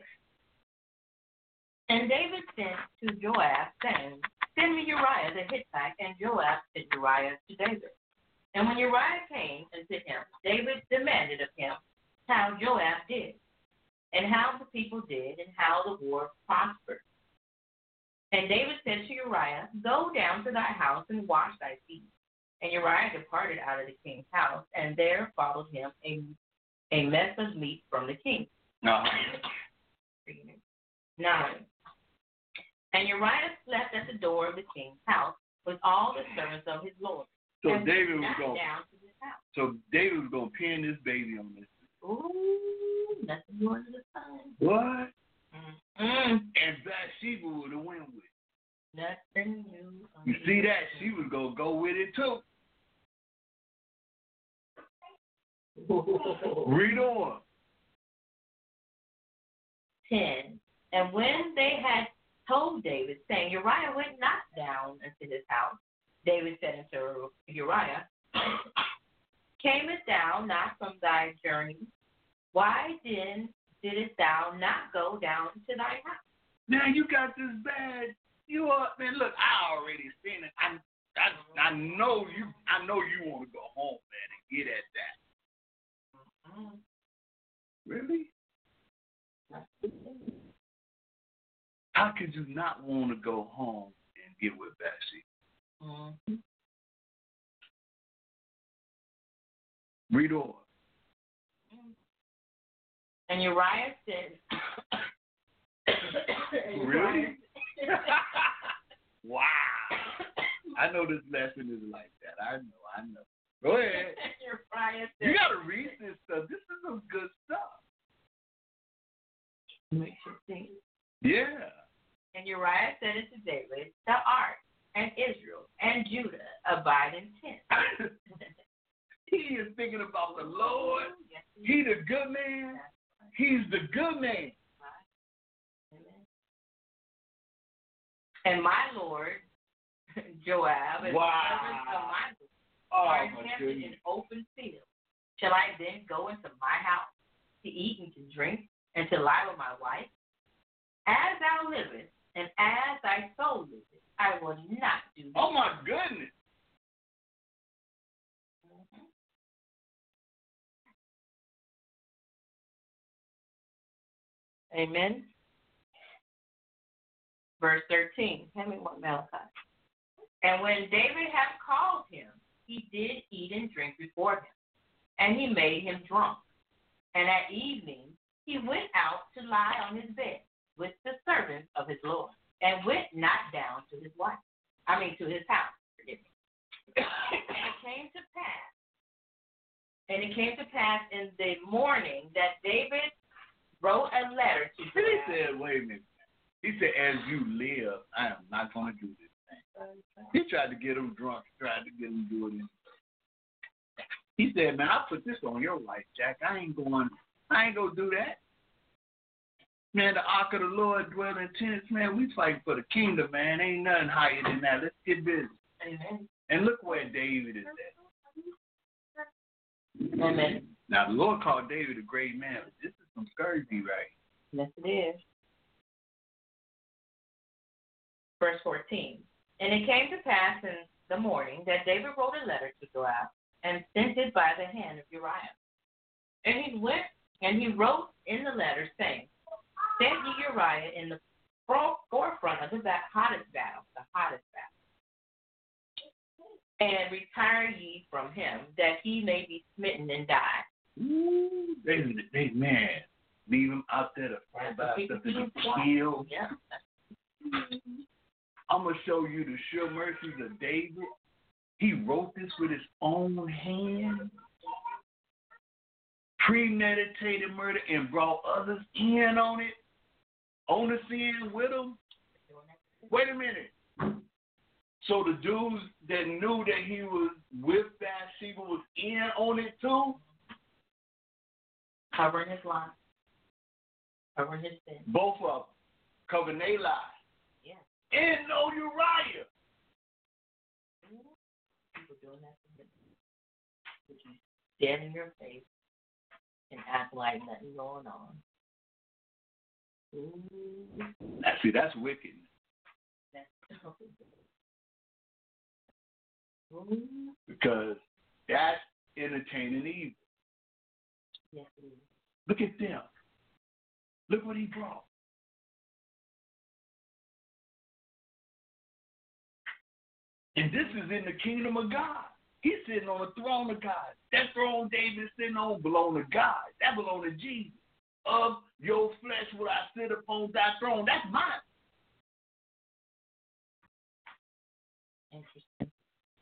And David sent to Joab, saying, Send me Uriah the Hittite. And Joab sent Uriah to David. And when Uriah came unto him, David demanded of him how Joab did, and how the people did, and how the war prospered. And David said to Uriah, Go down to thy house and wash thy feet. And Uriah departed out of the king's house, and there followed him a mess of meat from the king. 9. And Uriah slept at the door of the king's house with all the servants of his lord. So David was going down to his house. So David was going to pin this baby on this. Ooh, nothing more than the sun. What? Mm-mm. And Bathsheba would have went with it. Nothing new. You see that? She was going to go with it too. Read on. 10. And when they had told David, saying, Uriah went not down into his house, David said unto Uriah, Camest thou not from thy journey? Why then didst thou not go down to thy house? Now you got this bad. You are, man. Look, I already seen it. I know you. I know you want to go home, man, and get at that. Mm-hmm. Really? How could you not want to go home and get with Bathsheba? Mm-hmm. Read on. And Uriah said, Really? Wow. I know this lesson is like that. I know. Go ahead. Uriah said, You got to read this stuff. This is some good stuff. Makes you think. Yeah. And Uriah said unto David, Thou art, and Israel, and Judah abide in tents. He is thinking about the Lord. Yes, he the good man. He's the good man. Amen. And my Lord, Joab, and wow. the servants of my Lord are encamped in open field. Shall I then go into my house to eat and to drink and to lie with my wife? As thou livest, and as thy soul liveth, I will not do this. Oh, my goodness. Amen. Verse 13. Tell me what Malachi. And when David had called him, he did eat and drink before him. and he made him drunk. And at evening he went out to lie on his bed with the servants of his Lord, and went not down to his to his house. Forgive me. And it came to pass in the morning that David wrote a letter to Joab. He said, wait a minute. He said, as you live, I am not going to do this thing. He tried to get him drunk, tried to get him doing it. He said, man, I put this on your life, Jack. I ain't going to do that. Man, the ark of the Lord dwell in tents, man. We fight for the kingdom, man. Ain't nothing higher than that. Let's get busy. Amen. And look where David is at. Amen. Now, the Lord called David a great man, but this is some scurvy, right? Yes, it is. Verse 14. And it came to pass in the morning that David wrote a letter to Joab and sent it by the hand of Uriah. And he went and he wrote in the letter, saying, send ye Uriah in the forefront of the hottest battle, and retire ye from him, that he may be smitten and die. Ooh, they man, leave him out there to fight by himself to be killed. Yeah. I'm going to show you the sure mercies of David. He wrote this with his own hand. Premeditated murder and brought others in on it. On the sin with him. Wait a minute. So the dudes that knew that he was with Bathsheba was in on it too? Covering his lies. Covering his sin. Both of them. Covering their lies. Yeah. And no Uriah. People doing that to him. Would you stand in your face and act like nothing going on? Ooh. Now, see, that's wicked. Because that's entertaining evil. Yes, it is. Look at them. Look what he brought. And this is in the kingdom of God. He's sitting on the throne of God. That throne David is sitting on belongs to God. That belongs to Jesus. Of your flesh will I sit upon thy throne. That's mine. Interesting.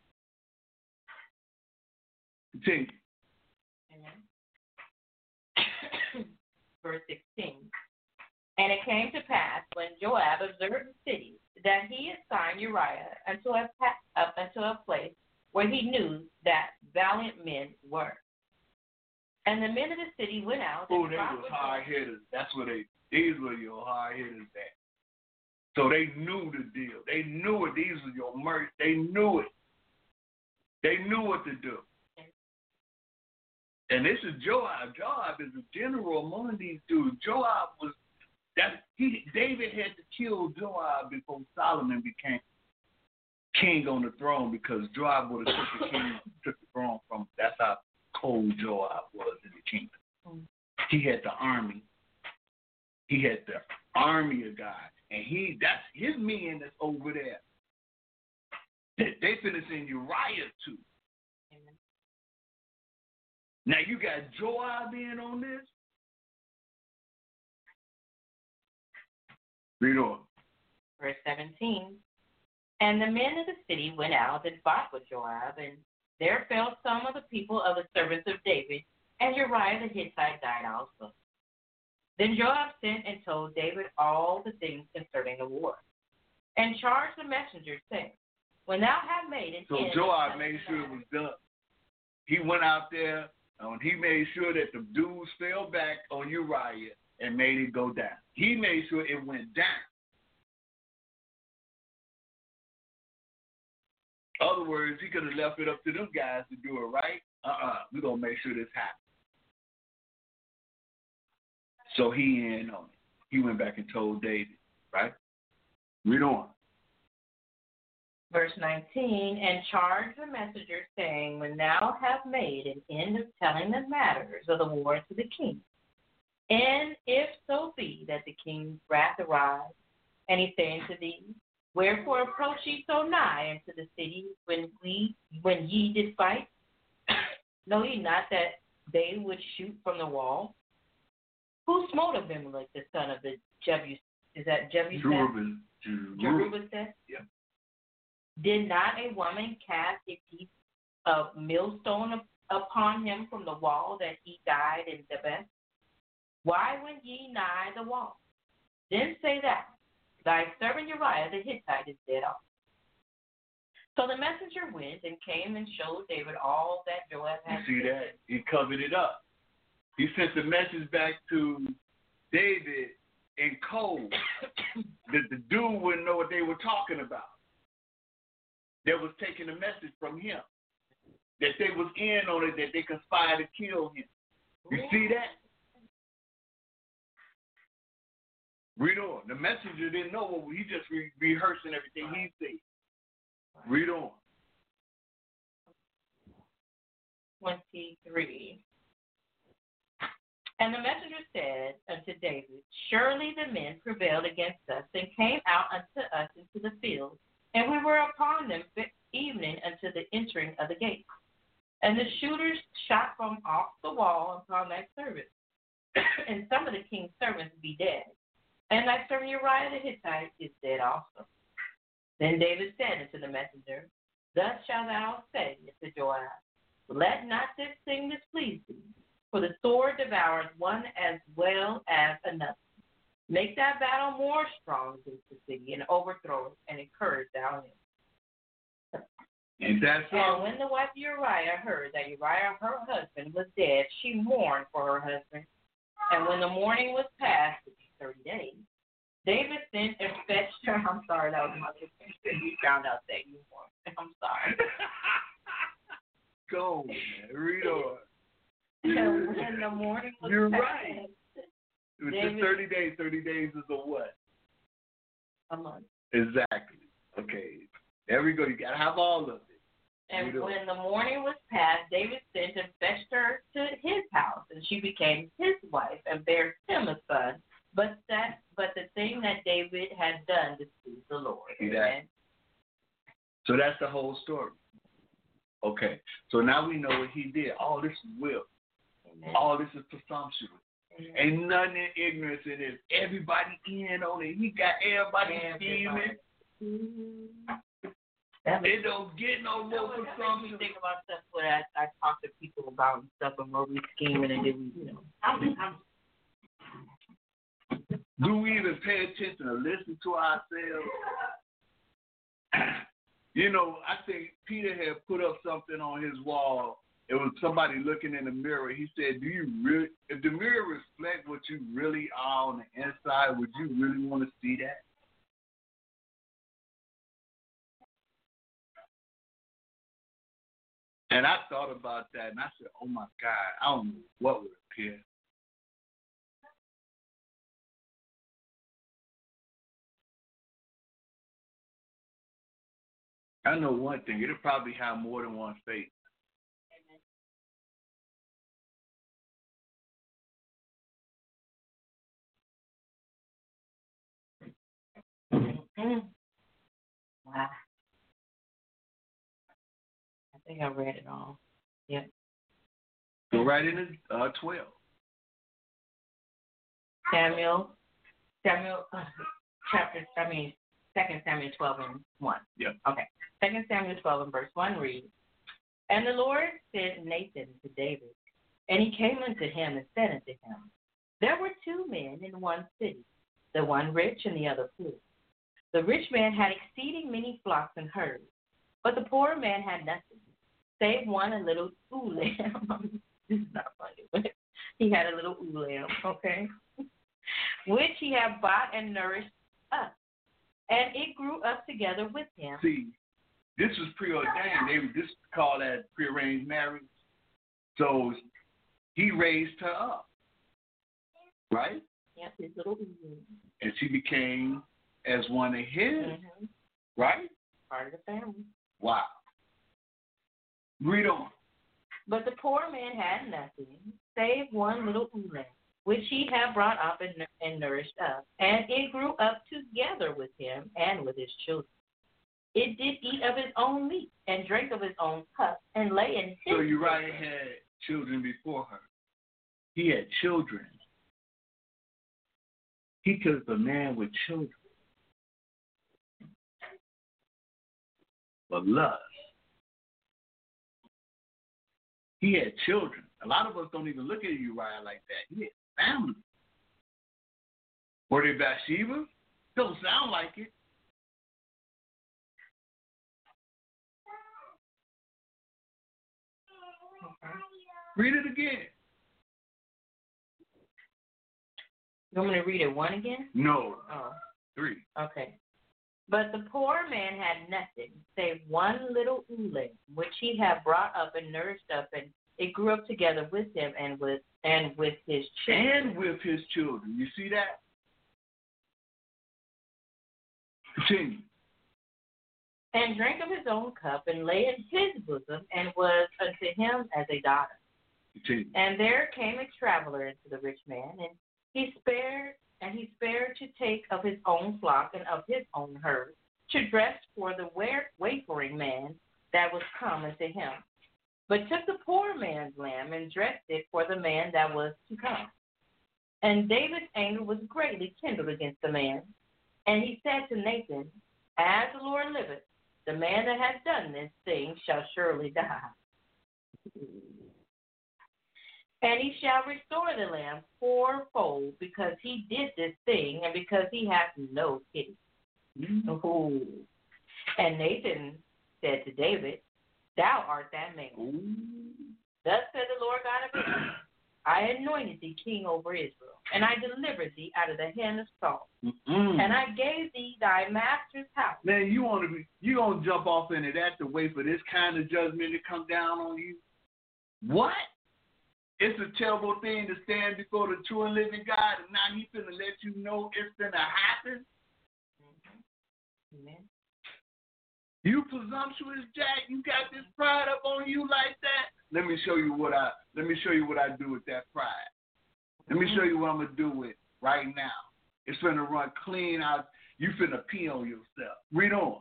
Continue. Amen. Verse 16. And it came to pass when Joab observed the city that he assigned Uriah unto a place where he knew that valiant men were. And the men of the city went out. Oh, they was hard hitters. That's what these were your hard hitters at. So they knew the deal. They knew it. These were your mercy. They knew it. They knew what to do. And this is Joab. Joab is a general among these dudes. Joab was David had to kill Joab before Solomon became king on the throne, because Joab would have took the throne from him. That's how cold Joab was in the kingdom. He had the army. He had the army of God. And that's his men that's over there. They finna send Uriah too. Amen. Now you got Joab in on this. Read on. Verse 17. And the men of the city went out and fought with Joab, and there fell some of the people of the servants of David, and Uriah the Hittite died also. Then Joab sent and told David all the things concerning the war, and charged the messengers, saying, when thou hast made an end. So Joab made sure it was done. He went out there, and he made sure that the dudes fell back on Uriah and made it go down. He made sure it went down. In other words, he could have left it up to them guys to do it, right? We're going to make sure this happens. So he in on it. He went back and told David, right? Read on. Verse 19, and charged the messenger, saying, when thou hast made an end of telling the matters of the war to the king, and if so be that the king's wrath arise, and he say unto thee, wherefore approach ye so nigh unto the city when ye did fight? Know ye not that they would shoot from the wall? Who smote Abimelech, the son of the Jebus? Is that Jebus? Jerubbaal? Yeah. Did not a woman cast a piece of millstone upon him from the wall that he died in Thebez? Why went ye nigh the wall? Then say that thy servant Uriah the Hittite is dead off. So the messenger went and came and showed David all that Joab had. You see that? He covered it up. He sent the message back to David in code that the dude wouldn't know what they were talking about. That was taking a message from him. That they was in on it, that they conspired to kill him. You see that? Read on. The messenger didn't know what he just rehearsing everything he said. Read on. 23. And the messenger said unto David, surely the men prevailed against us and came out unto us into the field, and we were upon them evening unto the entering of the gate. And the shooters shot from off the wall upon thy servant, and some of the king's servants be dead. And thy servant Uriah the Hittite is dead also. Then David said unto the messenger, thus shalt thou say unto Joab, let not this thing displease thee, for the sword devours one as well as another. Make that battle more strong against the city, and overthrow it, and encourage thou him. Ain't that so? And when the wife Uriah heard that Uriah her husband was dead, she mourned for her husband. And when the mourning was past, 30 days, David sent and fetched her. I'm sorry, that was my sister. You found out that you mourned. I'm sorry. Go, man. Read on. And when the mourning was You're past, right. It was David, just 30 days. 30 days is a what? A month. Exactly. Okay. There we go. You got to have all of it. And when the mourning was past, David sent and fetched her to his house, and she became his wife and bare him a son. But the thing that David had done displeased the Lord. Amen. So that's the whole story. Okay. So now we know what he did. All this is will. Amen. All this is presumptuous. Ain't nothing in ignorance in it. Everybody in on it. He got everybody scheming. It don't get no more presumptuous. You think about stuff where I talk to people about stuff and where we scheming and then we, Do we even pay attention or listen to ourselves? I think Peter had put up something on his wall. It was somebody looking in the mirror. He said, if the mirror reflects what you really are on the inside, would you really want to see that? And I thought about that, and I said, oh, my God, I don't know what would appear. I know one thing. It'll probably have more than one face. Wow. I think I read it all. Yep. Go right into 12. Samuel, 2 Samuel 12 and 1. Yep. Okay. 2 Samuel 12 and verse 1 reads, And the Lord sent Nathan to David, and he came unto him and said unto him, There were two men in one city, the one rich and the other poor. The rich man had exceeding many flocks and herds, but the poor man had nothing, save one a little ewe lamb. This is not funny, but he had a little ewe lamb, okay, which he had bought and nourished up, and it grew up together with him. See, this was preordained. This is called as prearranged marriage. So he raised her up, right? Yep, his little ewe. And she became as one of his, right? Part of the family. Wow. Read on. But the poor man had nothing, save one little ewe lamb, which he had brought up and nourished up, and it grew up together with him and with his children. It did eat of his own meat and drank of his own cup and lay in his. So Uriah had children before her. He had children. He killed a man with children. For lust. He had children. A lot of us don't even look at Uriah like that. He had family. Were they Bathsheba? Don't sound like it. Okay. Read it again. You want me to read it one again? No. Oh. 3. Okay. But the poor man had nothing save one little ewe, which he had brought up and nourished up, and it grew up together with him and with his children. And with his children. You see that? Continue. And drank of his own cup, and lay in his bosom, and was unto him as a daughter. Continue. And there came a traveler into the rich man, and he spared to take of his own flock and of his own herd, to dress for the wayfaring man that was come unto him. But took the poor man's lamb and dressed it for the man that was to come. And David's anger was greatly kindled against the man. And he said to Nathan, As the Lord liveth, the man that hath done this thing shall surely die. And he shall restore the lamb fourfold, because he did this thing, and because he hath no pity. Ooh. And Nathan said to David, Thou art that man. Ooh. Thus said the Lord God of Israel, I anointed thee king over Israel, and I delivered thee out of the hand of Saul. And I gave thee thy master's house. Man, you gonna jump off into that to wait for this kind of judgment to come down on you? What? It's a terrible thing to stand before the true and living God, and now He's finna let you know it's finna happen. Amen. You presumptuous Jack, you got this pride up on you like that. Let me show you what I do with that pride. Let me show you what I'm gonna do with right now. It's finna run clean out. You finna pee on yourself. Read on.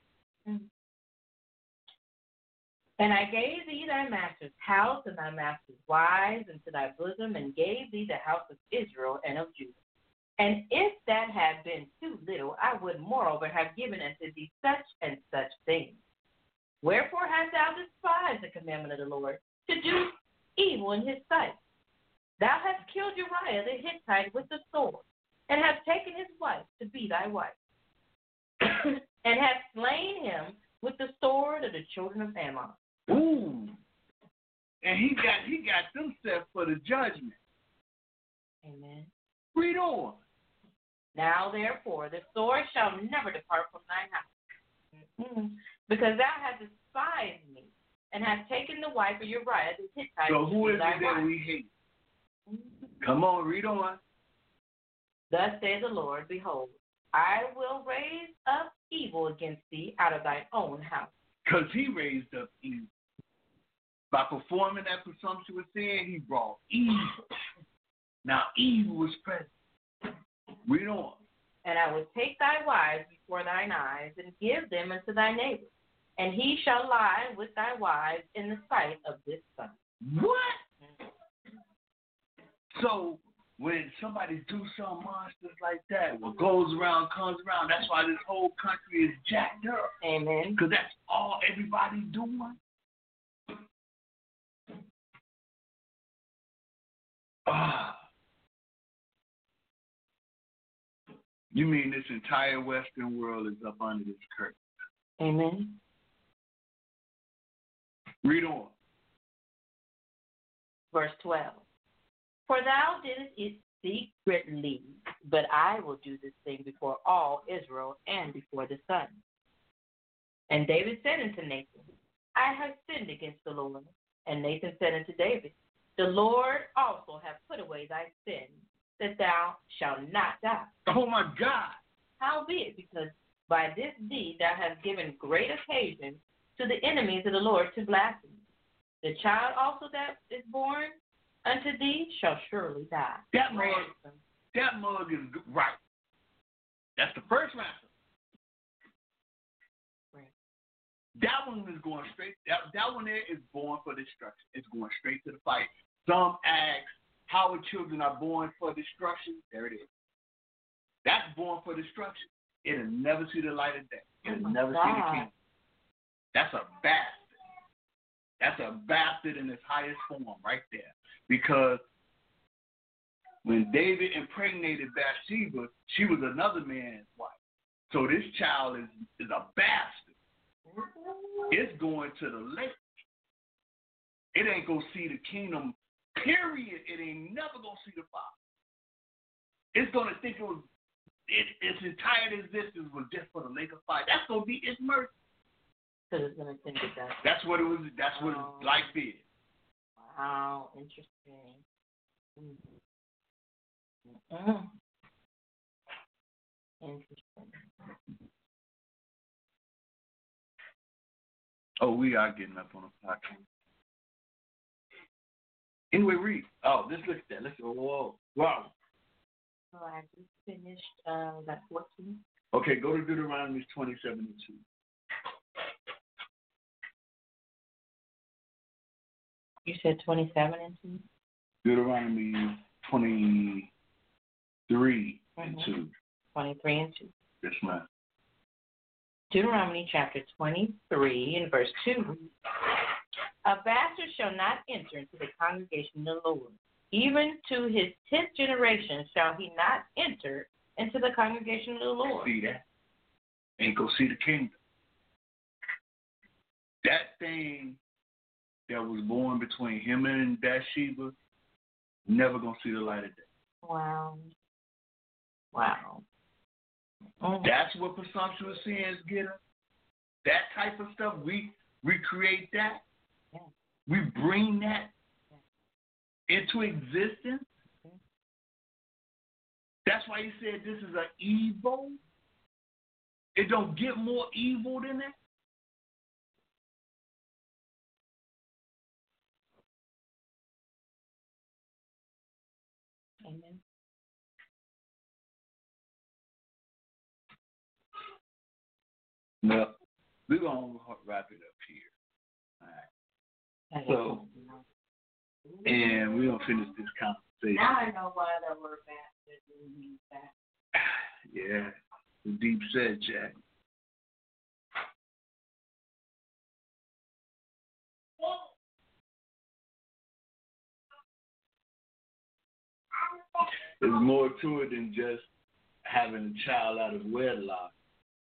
And I gave thee thy master's house and thy master's wives into thy bosom, and gave thee the house of Israel and of Judah. And if that had been too little, I would moreover have given unto thee such and such things. Wherefore hast thou despised the commandment of the Lord, to do evil in his sight? Thou hast killed Uriah the Hittite with the sword, and hast taken his wife to be thy wife, and hast slain him with the sword of the children of Ammon. Ooh. And he got them set for the judgment. Amen. Read on. Now therefore the sword shall never depart from thine house, because thou hast despised me, and hast taken the wife of Uriah the Hittite. So who is thy it that wife. we hate? Come on, read on. Thus says the Lord, Behold, I will raise up evil against thee out of thine own house. Because he raised up evil. By performing that presumptuous sin, he brought evil. Now evil was present. Read on. And I will take thy wives before thine eyes, and give them unto thy neighbor, and he shall lie with thy wives in the sight of this sun. What? So when somebody do some monsters like that, what goes around comes around. That's why this whole country is jacked up. Amen. Because that's all everybody doing. You mean this entire Western world is up under this curse? Amen. Read on. Verse 12. For thou didst it secretly, but I will do this thing before all Israel and before the sun. And David said unto Nathan, I have sinned against the Lord. And Nathan said unto David, The Lord also hath put away thy sin, that thou shalt not die. Oh my God. Howbeit, because by this deed thou hast given great occasion to the enemies of the Lord to blaspheme. The child also that is born unto thee shall surely die. That mug is right. That's the first matter. Right. That one is going straight. That one there is born for destruction. It's going straight to the fight. Some ask, how are children are born for destruction? There it is. That's born for destruction. It'll never see the light of day. It'll never see the kingdom. That's a bastard. That's a bastard in its highest form right there. Because when David impregnated Bathsheba, she was another man's wife. So this child is a bastard. It's going to the lake. It ain't going to see the kingdom, period. It ain't never going to see the Father. It's going to think its entire existence was just for the lake of fire. That's going to be its mercy. Because it's going to think of that. That's what it was. That's what life is. Wow, interesting. Mm-hmm. Interesting. Oh, we are getting up on a podcast. Anyway, read. Oh, let's look at that. Let's go. Whoa. Wow. So I just finished that 14. Okay, go to Deuteronomy 27:2. You said 27 and 2? Deuteronomy 23 and 2. 23 and 2. Yes, ma'am. Deuteronomy chapter 23 and verse 2. A bastard shall not enter into the congregation of the Lord. Even to his 10th generation shall he not enter into the congregation of the Lord. See that? Ain't go see the kingdom. That thing that was born between him and Bathsheba never gonna see the light of day. Wow. Wow. That's what presumptuous sins get us. That type of stuff, we create that. Yeah. We bring that into existence. Okay. That's why he said this is an evil. It don't get more evil than that. Amen. No, we're going to wrap it up here. All right. So, and we're going to finish this conversation. Now I know why the word bastard means that. Yeah, the deep set, Jack. There's more to it than just having a child out of wedlock.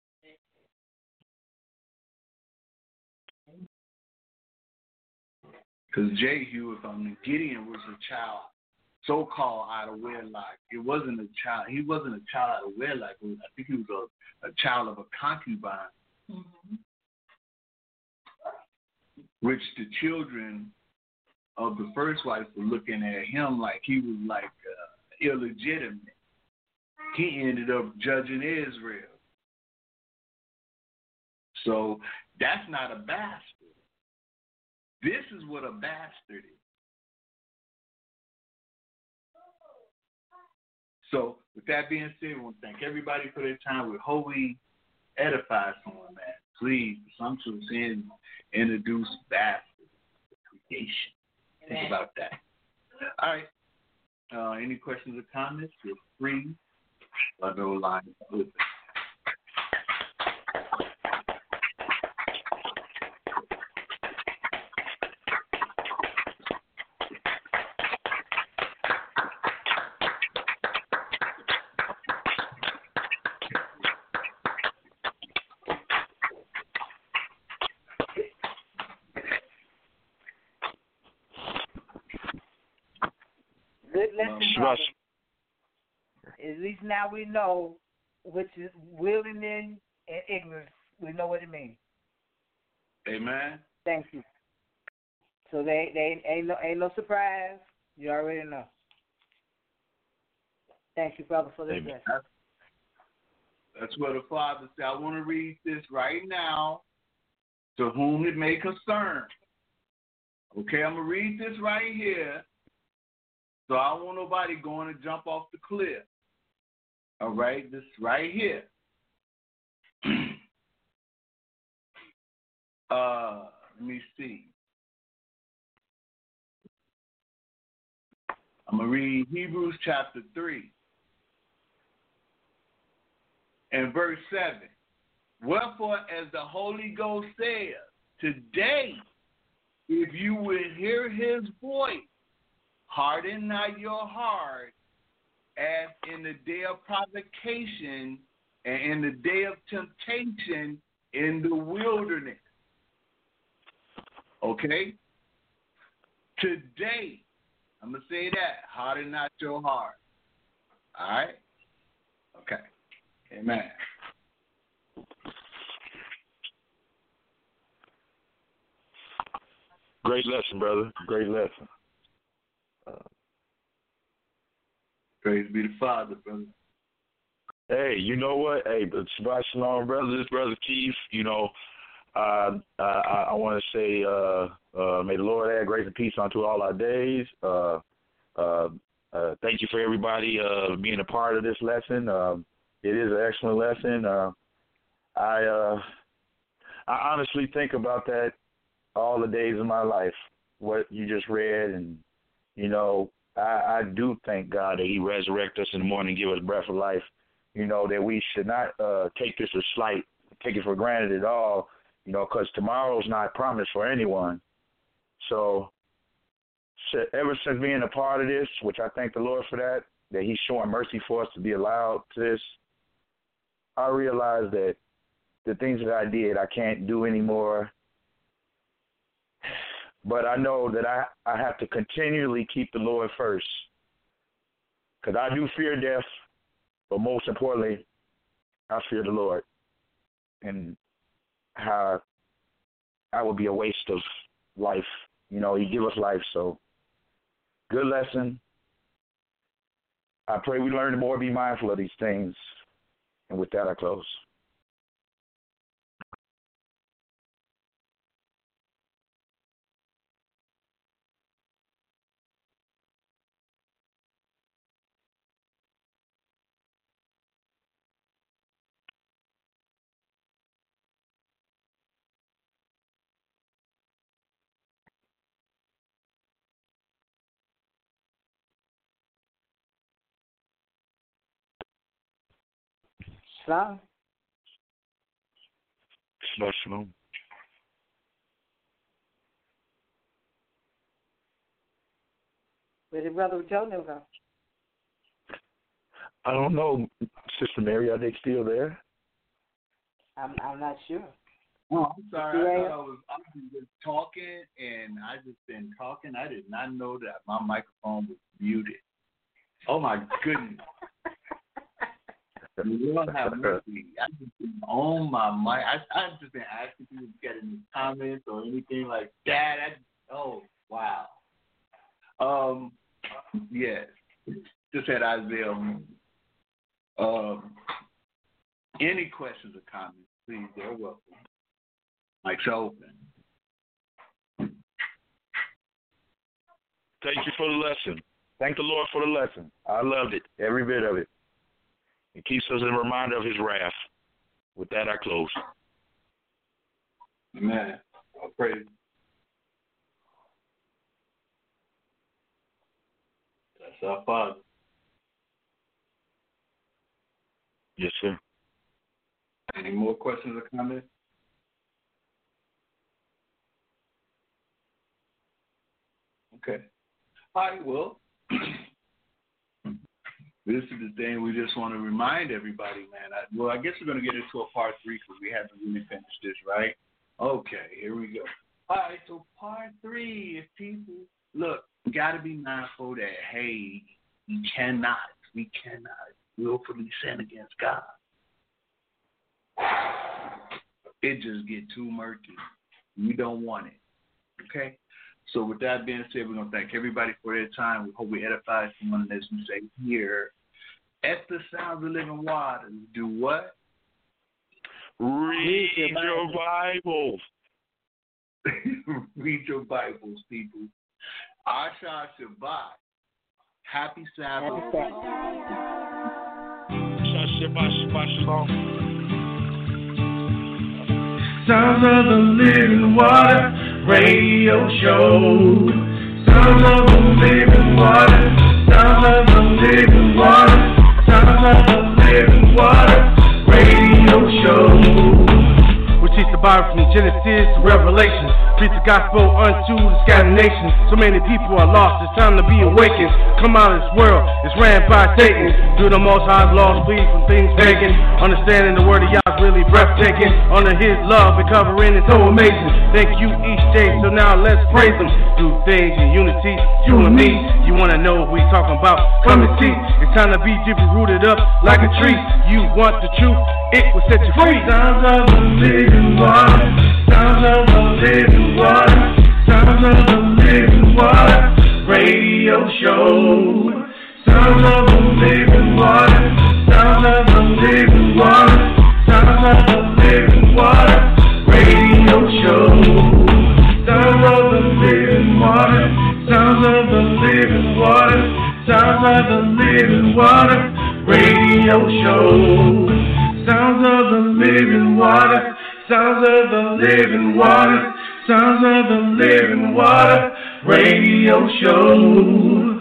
Because Jehu, Gideon was a child, so-called out of wedlock. It wasn't a child. He wasn't a child out of wedlock. I think he was a child of a concubine, which the children of the first wife were looking at him like he was like illegitimate. He ended up judging Israel. So that's not a bastard. This is what a bastard is. So with that being said, we want to thank everybody for their time. We hope we edify someone, man. Please, presumptuous sins introduce bastards to creation. Think about that. All right. Any questions or comments? Feel free. Other line open. Good lesson, brother. At least now we know which is willingness and ignorance. We know what it means. Amen. Thank you. So they ain't no surprise. You already know. Thank you, brother, for this lesson. That's what the Father said. I want to read this right now. To whom it may concern. Okay, I'm going to read this right here. So I don't want nobody going to jump off the cliff. All right, this right here. Let me see. I'm going to read Hebrews chapter 3 and verse 7. Wherefore, as the Holy Ghost says, today, if you will hear his voice, harden not your heart, as in the day of provocation and in the day of temptation in the wilderness. Okay? Today, I'm going to say that, harden not your heart. All right? Okay. Amen. Great lesson, brother. Great lesson. Praise be the Father, brother. Hey, you know what? Hey, Shabbat Shalom, brother. This brother Keith. I want to say, may the Lord add grace and peace unto all our days. Thank you for everybody being a part of this lesson. It is an excellent lesson. I honestly think about that all the days of my life, what you just read, and, I do thank God that he resurrected us in the morning and give us breath of life, that we should not take this as slight, take it for granted at all, because tomorrow's not promised for anyone. So ever since being a part of this, which I thank the Lord for that he's showing mercy for us to be allowed to this, I realized that the things that I did, I can't do anymore. But I know that I have to continually keep the Lord first, because I do fear death, but most importantly, I fear the Lord and how I would be a waste of life. He give us life, so good lesson. I pray we learn to more be mindful of these things. And with that, I close. Shalom. Shabbat Shalom. Where did Brother Jonah go? I don't know, Sister Mary. Are they still there? I'm not sure. Oh, I'm sorry. I thought I was just talking, and I just been talking. I did not know that my microphone was muted. Oh, my goodness. You don't have mercy. I just been on my mic. I've just been asking people to get any comments or anything like that. Oh, wow. Yes. Just had Isaiah. Any questions or comments, please, they're welcome. Mic's open. Thank you for the lesson. Thank the Lord for the lesson. I loved it, every bit of it. It keeps us in reminder of his wrath. With that, I close. Amen. I'll pray. That's our Father. Yes, sir. Any more questions or comments? Okay. All right, well, this is the thing we just want to remind everybody, man. I guess we're going to get into a part 3 because we haven't really finished this, right? Okay, here we go. All right, so part 3 is people, look, we got to be mindful that, hey, we cannot willfully sin against God. It just get too murky. We don't want it, okay? So with that being said, we're going to thank everybody for their time. We hope we edify someone as we say here. At the Sounds of Living Waters, do what? Read your Bible. Read your Bibles, people. Asha Shabbat. Happy Sabbath. Shabbat Shalom. Sounds of the Living Water Radio Show. Sounds of the Living Water. Sounds of the Living Water. Sounds of the Living Water Radio Show. We teach the Bible from Genesis to Revelation. Preach the gospel unto the scattered nations. So many people are lost, it's time to be awakened. Come out of this world, it's ran by Satan. Do the Most High's laws, flee from things pagan. Understanding the word of Yah is really breathtaking. Under His love and covering is so amazing. Thank you each day, so now let's praise Him. Do things in unity, you and me. You wanna know what we talking about? Come and see. It's time to be deeply rooted up like a tree. You want the truth, it will set you free. Sounds of the living water. Sounds of the living water. Sounds of the living water radio show. Sounds of the living water. Sounds of the living water. Sounds of the living water radio show. Sounds of the living water. Sounds of the living water. Sounds of the living water radio show. Sounds of the living water. Sounds of the living water. Sounds of the living water radio show.